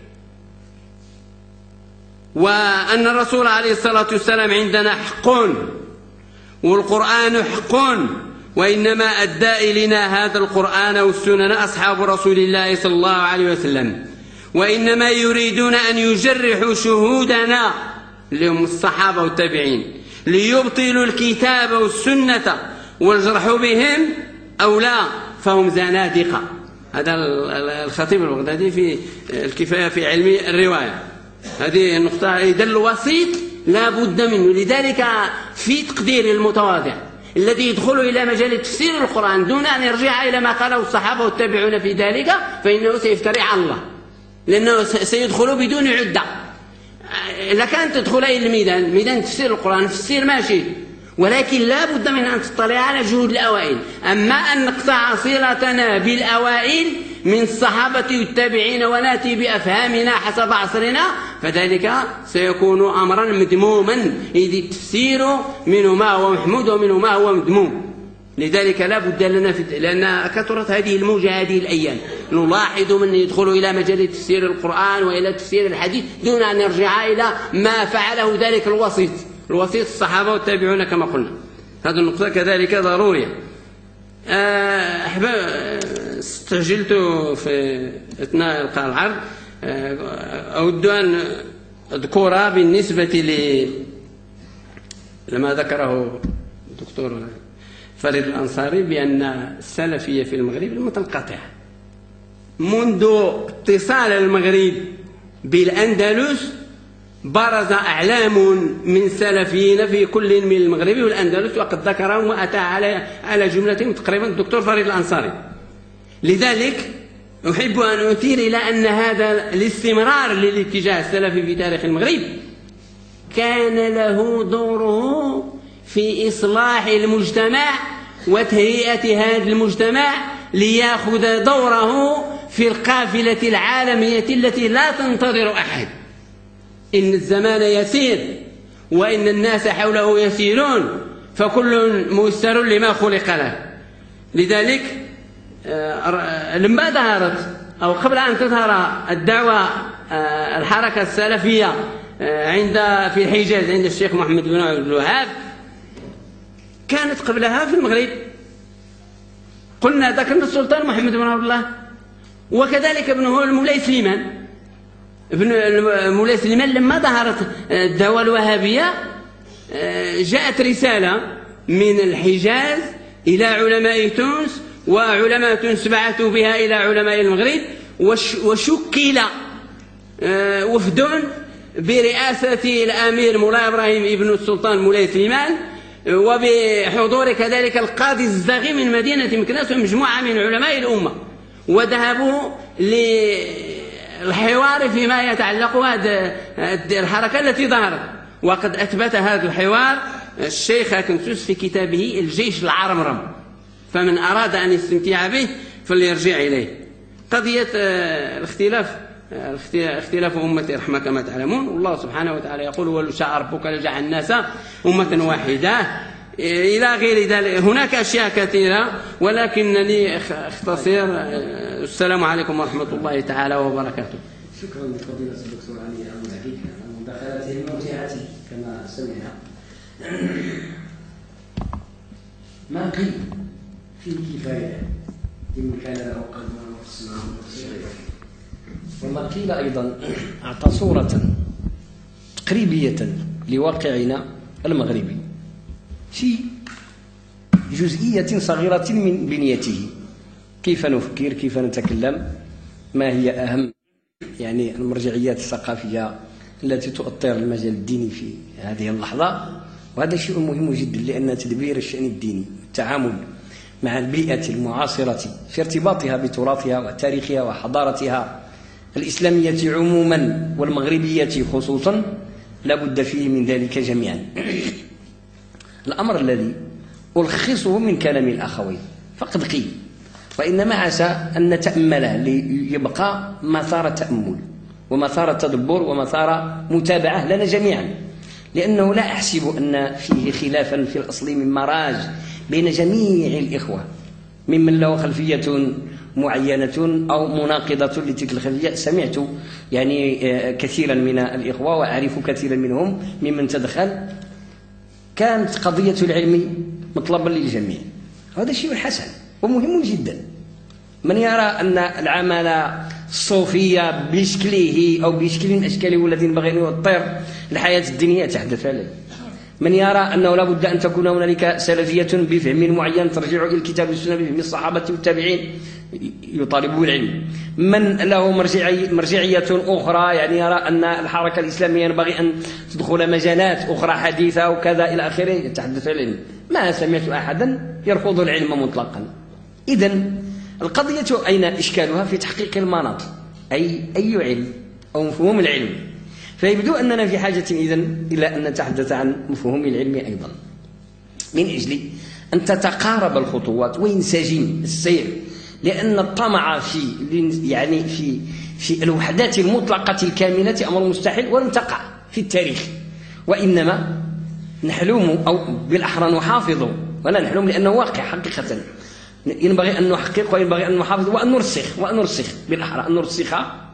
وأن الرسول عليه الصلاة والسلام عندنا حق والقرآن حق، وإنما أدى إلينا هذا القرآن والسنن أصحاب رسول الله صلى الله عليه وسلم، وإنما يريدون أن يجرحوا شهودنا اللي هم الصحابة والتابعين ليبطلوا الكتاب والسنة والجرح بهم أو لا فهم زنادقة. هذا الخطيب البغدادي في الكفاية في علم الرواية. هذه النقطة. إذا الوسيط لا بد منه. لذلك في تقدير المتواضع الذي يدخل إلى مجال تفسير القرآن دون أن يرجع إلى ما قاله الصحابة والتابعون في ذلك فإنه سيفتري على الله، لأنه سيدخل بدون عدة. لكان تدخل إلى الميدان ميدان تفسير القرآن تفسير ماشي، ولكن لا بد من أن تطلع على جهود الأوائل. أما أن نقطع صلتنا بالأوائل من الصحابة والتابعين وناتي بأفهامنا حسب عصرنا فذلك سيكون أمرا مذموما، إذ التفسير منه ما هو محمود ومنه ما هو مذموم. لذلك لا بد لنا في لأن كثرت هذه الموجة هذه الأيام نلاحظ من يدخل إلى مجال تفسير القرآن وإلى تفسير الحديث دون أن يرجع إلى ما فعله ذلك الوسيط الوسيط الصحابة والتابعون كما قلنا. هذه النقطة كذلك ضرورية. أحباب استعجلت في أثناء إلقاء العرض، أود أن أذكر بالنسبة ل لما ذكره الدكتور فريد الأنصاري بأن السلفية في المغرب المتنقطعة منذ اتصال المغرب بالأندلس برز أعلام من سلفيين في كل من المغرب والأندلس وقد ذكرهم وأتى على على جملتهم تقريبا الدكتور فريد الأنصاري. لذلك أحب أن أثير إلى أن هذا الاستمرار للاتجاه السلفي في تاريخ المغرب كان له دوره في إصلاح المجتمع وتهيئة هذا المجتمع ليأخذ دوره في القافلة العالمية التي لا تنتظر أحد. إن الزمان يسير وإن الناس حوله يسيرون فكل ميسر لما خلق له. لذلك لما ظهرت أو قبل أن تظهر الدعوة الحركة السلفية عند في الحجاز عند الشيخ محمد بن عبد الوهاب كانت قبلها في المغرب. قلنا ذكرنا السلطان محمد بن عبد الله وكذلك ابنه المولاي سليمان. ابن المولاي سليمان لما ظهرت الدعوة الوهابية جاءت رسالة من الحجاز إلى علماء تونس، وعلماء تونس بعثوا بها إلى علماء المغرب، وشكل وفد برئاسة الأمير مولاي إبراهيم ابن السلطان مولاي سليمان وبحضور كذلك القاضي الزاغي من مدينة مكناس ومجموعة من علماء الأمة، وذهبوا للحوار فيما يتعلق بهذه الحركة التي ظهرت. وقد أثبت هذا الحوار الشيخ كنسوس في كتابه الجيش العرمرم، فمن أراد أن يستمتع به فليرجع إليه. قضية الاختلاف اختلاف أمتي رحمة كما تعلمون، والله سبحانه وتعالى يقول ولو شاء ربك لجعل الناس أمة واحدة إلى غير ذلك. هناك أشياء كثيرة ولكنني أختصر. السلام عليكم ورحمة الله تعالى وبركاته. شكرا لفضيلة الدكتور علي أبو العبيد على مداخلته الممتعة كما سمعنا. ما قيل في كفاية لمن كان له قلب وسمع وبصير، وما قيل أيضا أعطى صورة تقريبية لواقعنا المغربي في جزئية صغيرة من بنيته. كيف نفكر، كيف نتكلم، ما هي أهم يعني المرجعيات الثقافية التي تؤطر المجال الديني في هذه اللحظة. وهذا شيء مهم جدا، لأن تدبير الشأن الديني والتعامل مع البيئة المعاصرة في ارتباطها بتراثها وتاريخها وحضارتها الإسلامية عموما والمغربية خصوصا لا بد فيه من ذلك جميعا. الأمر الذي ألخصه من كلام الأخوين فقد قيل، وإنما عسى أن نتأمله ليبقى مثار تأمل ومثار تدبر ومثار متابعة لنا جميعا، لأنه لا أحسب أن فيه خلافا في الأصل من مراج بين جميع الإخوة ممن له خلفية معينة أو مناقضة لتلك الخلفية. سمعت يعني كثيرا من الإخوة وأعرف كثيرا منهم ممن تدخل كانت قضية العلم مطلبا للجميع، هذا شيء حسن ومهم جدا. من يرى أن العمل الصوفية بشكله أو بشكل من أشكاله الذي ينبغي أن يؤطر الحياة الدينية تحدث عليه. من يرى أنه لا بد أن تكون هنالك سلفية بفهم معين ترجع إلى الكتاب والسنة بفهم الصحابة والتابعين يطالب بالعلم. من له مرجعي مرجعية أخرى يعني يرى أن الحركة الإسلامية ينبغي أن تدخل مجالات أخرى حديثة وكذا إلى آخره يتحدث عن العلم. ما سمعت أحدا يرفض العلم مطلقا. إذن القضية أين إشكالها؟ في تحقيق المناط، أي أي علم أو مفهوم العلم. فيبدو أننا في حاجة إذن إلى أن نتحدث عن مفهوم العلم أيضا من أجل أن تتقارب الخطوات وينسجم السير، لأن الطمع في يعني في في الوحدات المطلقة الكاملة أمر مستحيل ولم تقع في التاريخ، وإنما نحلم أو بالأحرى نحافظ، ولا نحلم لأنه واقع حقيقة. ينبغي أن نحقق وينبغي أن نحافظ وأن نرسخ وأن نرسخ بالأحرى أن نرسخ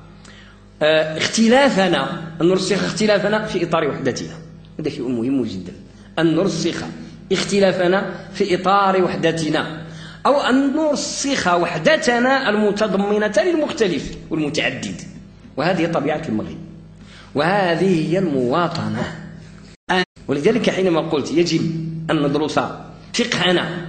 اختلافنا أن نرسخ اختلافنا في إطار وحدتنا. هذا شيء مهم جدا، أن نرسخ اختلافنا في إطار وحدتنا، أو أن نرسخ وحدتنا المتضمنة للمختلف والمتعدد. وهذه طبيعة المغرب وهذه هي المواطنة. ولذلك حينما قلت يجب أن ندرس فقهنا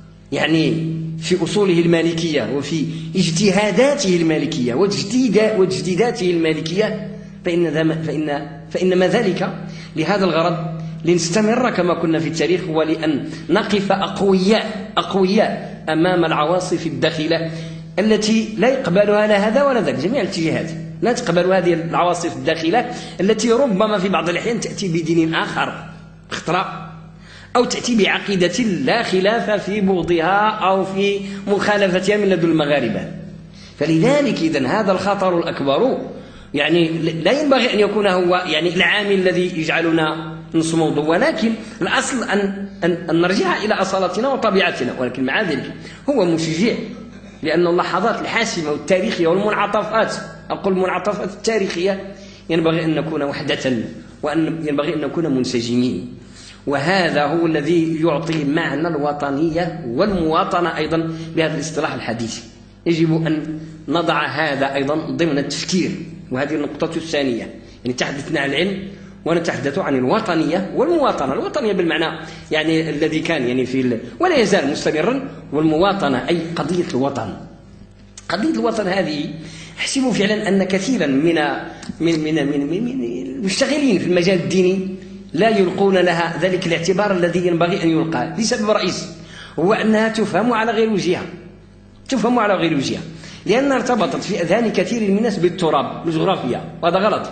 يعني في أصوله المالكية وفي اجتهاداته المالكية واجتهاداته المالكية، فإن, فإن, فإنما ذلك لهذا الغرض لنستمر كما كنا في التاريخ، ولأن نقف أقوياء أقوياء أمام العواصف الداخلة التي لا يقبلها لا هذا ولا ذاك. جميع الاتجاهات لا تقبل هذه العواصف الداخلة التي ربما في بعض الأحيان تأتي بدين آخر اختراع، أو تأتي بعقيدة لا خلاف في بغضها أو في مخالفتها من لدن المغاربة. فلذلك إذن هذا الخطر الأكبر يعني لا ينبغي أن يكون هو يعني العامل الذي يجعلنا نصمد، ولكن الأصل أن, أن, أن نرجع إلى أصالتنا وطبيعتنا. ولكن مع ذلك هو مشجع، لأن اللحظات الحاسمة والتاريخية والمنعطفات، أقول المنعطفات التاريخية، ينبغي أن نكون وحدة وأن ينبغي أن نكون منسجمين. وهذا هو الذي يعطي معنى الوطنية والمواطنة أيضا بهذا الاصطلاح الحديث. يجب أن نضع هذا أيضا ضمن التفكير. وهذه النقطة الثانية، يعني تحدثنا عن العلم ونتحدث عن الوطنية والمواطنة. الوطنية بالمعنى يعني الذي كان يعني في ال... ولا يزال مستمرا، والمواطنة أي قضية الوطن. قضية الوطن هذه أحسب فعلا أن كثيرا من من من من, من المشتغلين في المجال الديني لا يلقون لها ذلك الاعتبار الذي ينبغي أن يلقى، لسبب رئيسي هو أنها تفهم على غير وجهها. تفهم على غير وجهها لأنها ارتبطت في أذهان كثير من الناس بالتراب، بالجغرافيا، وهذا غلط.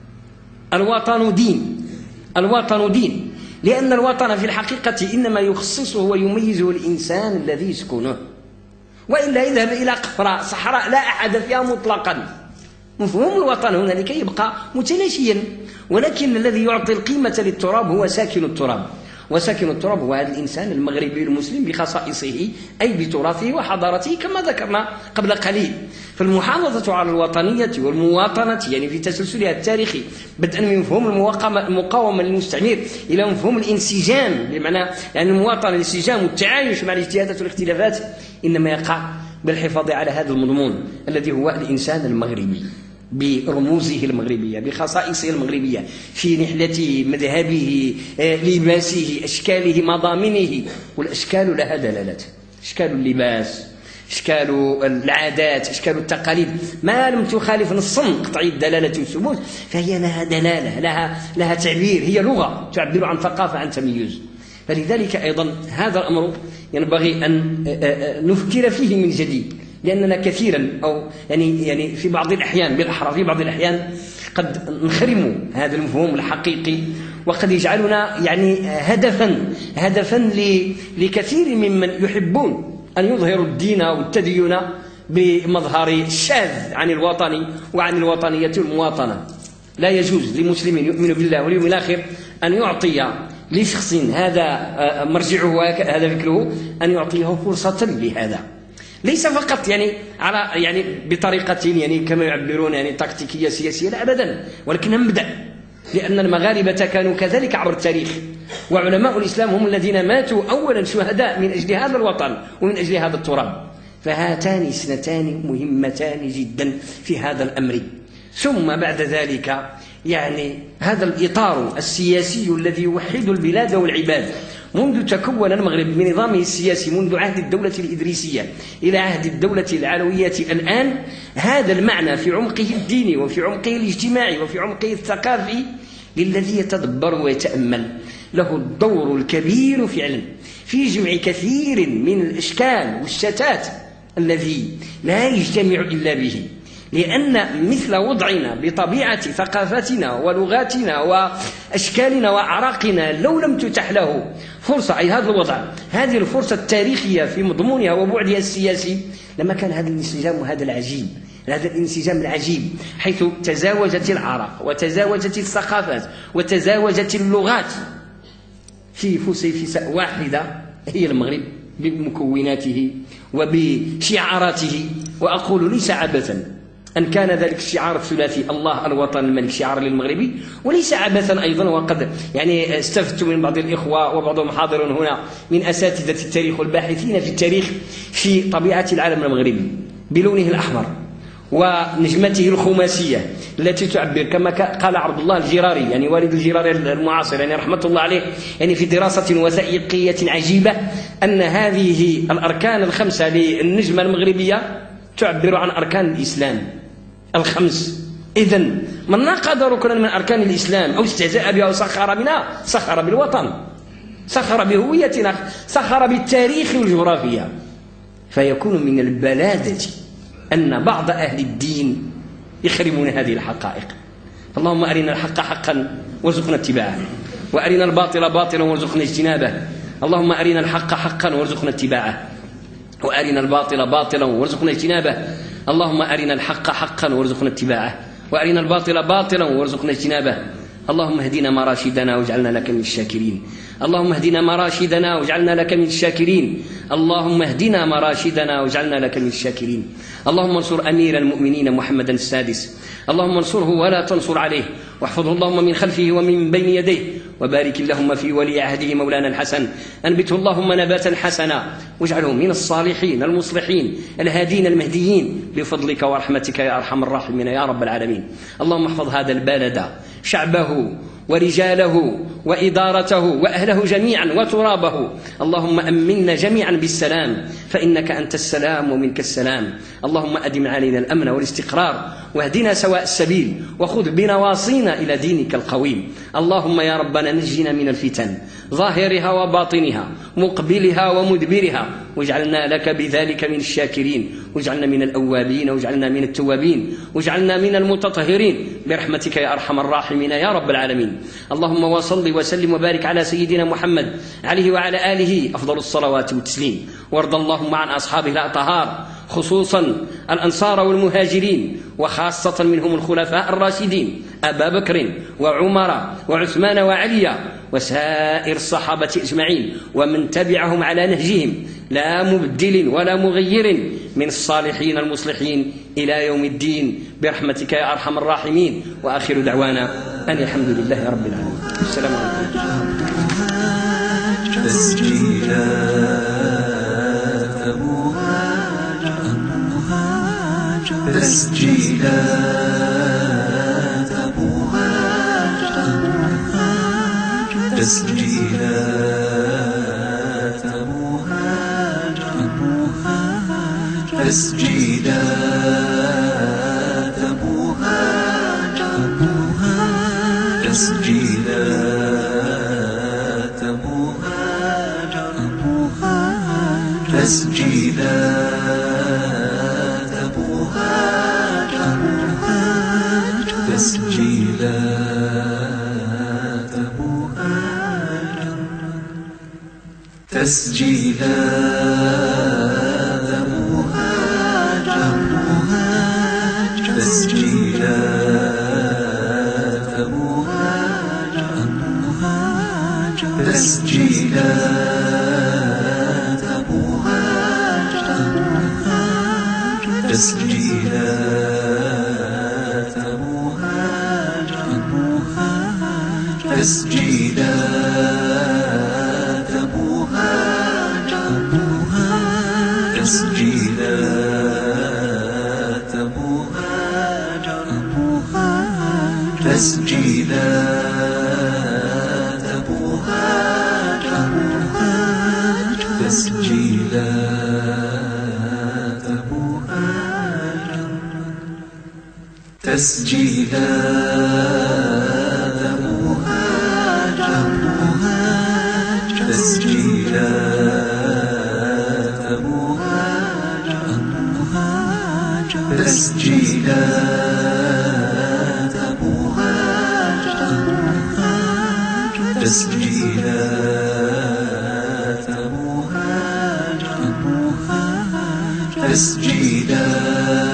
الوطن دين، الوطن دين، لأن الوطن في الحقيقة إنما يخصصه ويميزه الإنسان الذي يسكنه، وإلا يذهب إلى قفراء صحراء لا أحد فيها مطلقا. مفهوم الوطن هنا لكي يبقى متلاشيا، ولكن الذي يعطي القيمة للتراب هو ساكن التراب. وساكن التراب هو هذا الإنسان المغربي المسلم بخصائصه أي بتراثه وحضارته كما ذكرنا قبل قليل. فالمحافظة على الوطنية والمواطنة يعني في تسلسلها التاريخي بدءا من مفهوم المقاومة للمستعمر إلى مفهوم الانسجام، بمعنى يعني المواطنة الانسجام والتعايش مع الاجتهادات والاختلافات، إنما يقع بالحفاظ على هذا المضمون الذي هو الإنسان المغربي برموزه المغربية، بخصائصه المغربية، في نحلته، مذهبه، لباسه، أشكاله، مضامنه. والأشكال لها دلالات، أشكال اللباس، أشكال العادات، أشكال التقاليد، ما لم تخالف نصا قطعي الدلالة والثبوت فهي لها دلالة، لها لها تعبير، هي لغة تعبر عن ثقافة، عن تميز. فلذلك أيضا هذا الأمر ينبغي أن نفكر فيه من جديد، لأننا كثيرا أو يعني يعني في بعض الأحيان بالأحرى في بعض الأحيان قد نخرم هذا المفهوم الحقيقي، وقد يجعلنا يعني هدفا هدفا لكثير ممن يحبون أن يظهروا الدين والتدين بمظهر شاذ عن الوطن وعن الوطنية والمواطنة. لا يجوز لمسلم يؤمن بالله واليوم الآخر أن يعطي لشخص هذا مرجعه هذا فكره أن يعطيه فرصة لهذا، ليس فقط يعني على يعني بطريقة يعني كما يعبرون يعني تكتيكية سياسية، لا أبدا، ولكنها مبدأ، لأن المغاربة كانوا كذلك عبر التاريخ، وعلماء الإسلام هم الذين ماتوا أولا شهداء من أجل هذا الوطن ومن أجل هذا التراب. فهاتان اثنتان مهمتان جدا في هذا الأمر. ثم بعد ذلك يعني هذا الإطار السياسي الذي يوحد البلاد والعباد منذ تكون المغرب بنظامه السياسي منذ عهد الدولة الإدريسية إلى عهد الدولة العلوية الآن، هذا المعنى في عمقه الديني وفي عمقه الاجتماعي وفي عمقه الثقافي للذي يتدبر ويتأمل له الدور الكبير فعلا في جمع كثير من الإشكال والشتات الذي لا يجتمع إلا به، لأن مثل وضعنا بطبيعة ثقافتنا ولغاتنا وأشكالنا وأعراقنا لو لم تتح له فرصة، أي هذا الوضع هذه الفرصة التاريخية في مضمونها وبعدها السياسي، لما كان هذا الانسجام وهذا العجيب هذا الانسجام العجيب حيث تزاوجت الأعراق وتزاوجت الثقافات وتزاوجت اللغات في فسيفساء واحدة هي المغرب بمكوناته وبشعاراته. وأقول ليس عبثا أن كان ذلك الشعار الثلاثي الله الوطن الملك شعار للمغربي، وليس عبثا أيضا وقد يعني استفدت من بعض الإخوة وبعضهم حاضر هنا من أساتذة التاريخ والباحثين في التاريخ في طبيعة العالم المغربي بلونه الأحمر ونجمته الخماسية التي تعبر كما قال عبد الله الجراري يعني والد الجراري المعاصر يعني رحمة الله عليه يعني في دراسة وثائقية عجيبة أن هذه الأركان الخمسة للنجمة المغربية تعبر عن أركان الإسلام الخمس. إذن من ناقض ركنا من أركان الإسلام أو استهزأ بها وسخر منها سخر بالوطن، سخر بهويتنا، سخر بالتاريخ والجغرافيا. فيكون من البلادة أن بعض أهل الدين يخربون هذه الحقائق. اللهم أرنا الحق حقا وارزقنا اتباعه، وأرنا الباطل باطلا وارزقنا اجتنابه. اللهم أرنا الحق حقا وارزقنا اتباعه، وأرنا الباطل باطلا وارزقنا اجتنابه. اللهم أرنا الحق حقا وارزقنا اتباعه، وأرنا الباطل باطلا وارزقنا اجتنابه. اللهم اهدنا مراشدنا واجعلنا لك من الشاكرين. اللهم اهدنا مراشدنا واجعلنا لك من الشاكرين. اللهم اهدنا مراشدنا واجعلنا لك من الشاكرين. اللهم انصر أمير المؤمنين محمدا السادس، اللهم انصره ولا تنصر عليه، واحفظه اللهم من خلفه ومن بين يديه، وبارك اللهم في ولي عهده مولانا الحسن، أنبته اللهم نباتا حسنا، واجعله من الصالحين المصلحين الهادين المهديين بفضلك ورحمتك يا أرحم الراحمين يا رب العالمين. اللهم احفظ هذا البلد شعبه ورجاله وإدارته وأهله جميعا وترابه. اللهم أمنا جميعا بالسلام، فإنك أنت السلام ومنك السلام. اللهم أدم علينا الأمن والاستقرار، واهدنا سواء السبيل، وخذ بنواصينا إلى دينك القويم. اللهم يا ربنا نجنا من الفتن ظاهرها وباطنها مقبلها ومدبرها، واجعلنا لك بذلك من الشاكرين، واجعلنا من الأوابين، واجعلنا من التوابين، واجعلنا من المتطهرين برحمتك يا أرحم الراحمين يا رب العالمين. اللهم وصل وسلم وبارك على سيدنا محمد عليه وعلى آله أفضل الصلوات والتسليم. وارض اللهم عن أصحابه الأطهار خصوصا الأنصار والمهاجرين، وخاصة منهم الخلفاء الراشدين أبا بكر وعمر وعثمان وعلي وسائر الصحابة أجمعين، ومن تبعهم على نهجهم لا مبدل ولا مغير من الصالحين المصلحين إلى يوم الدين برحمتك يا أرحم الراحمين. وآخر دعوانا أن الحمد لله رب العالمين. السلام عليكم. تسجيلات أبوها تسجيلات أبوها تسجيلات أبوها تسجيلات أبوها تسجيلات تسجيلات مهاجر تسجيلات مهاجر تسجيلات مهاجر تسجيلات مهاجر تسجيلات مهاجر تسجيلات مهاجر تسجيلات مهاجر تسجيلات مهاجر تسجيلات مهاجر تسجيلات مهاجر تسجيلات مهاجر تسجيلات مهاجر تسجيلات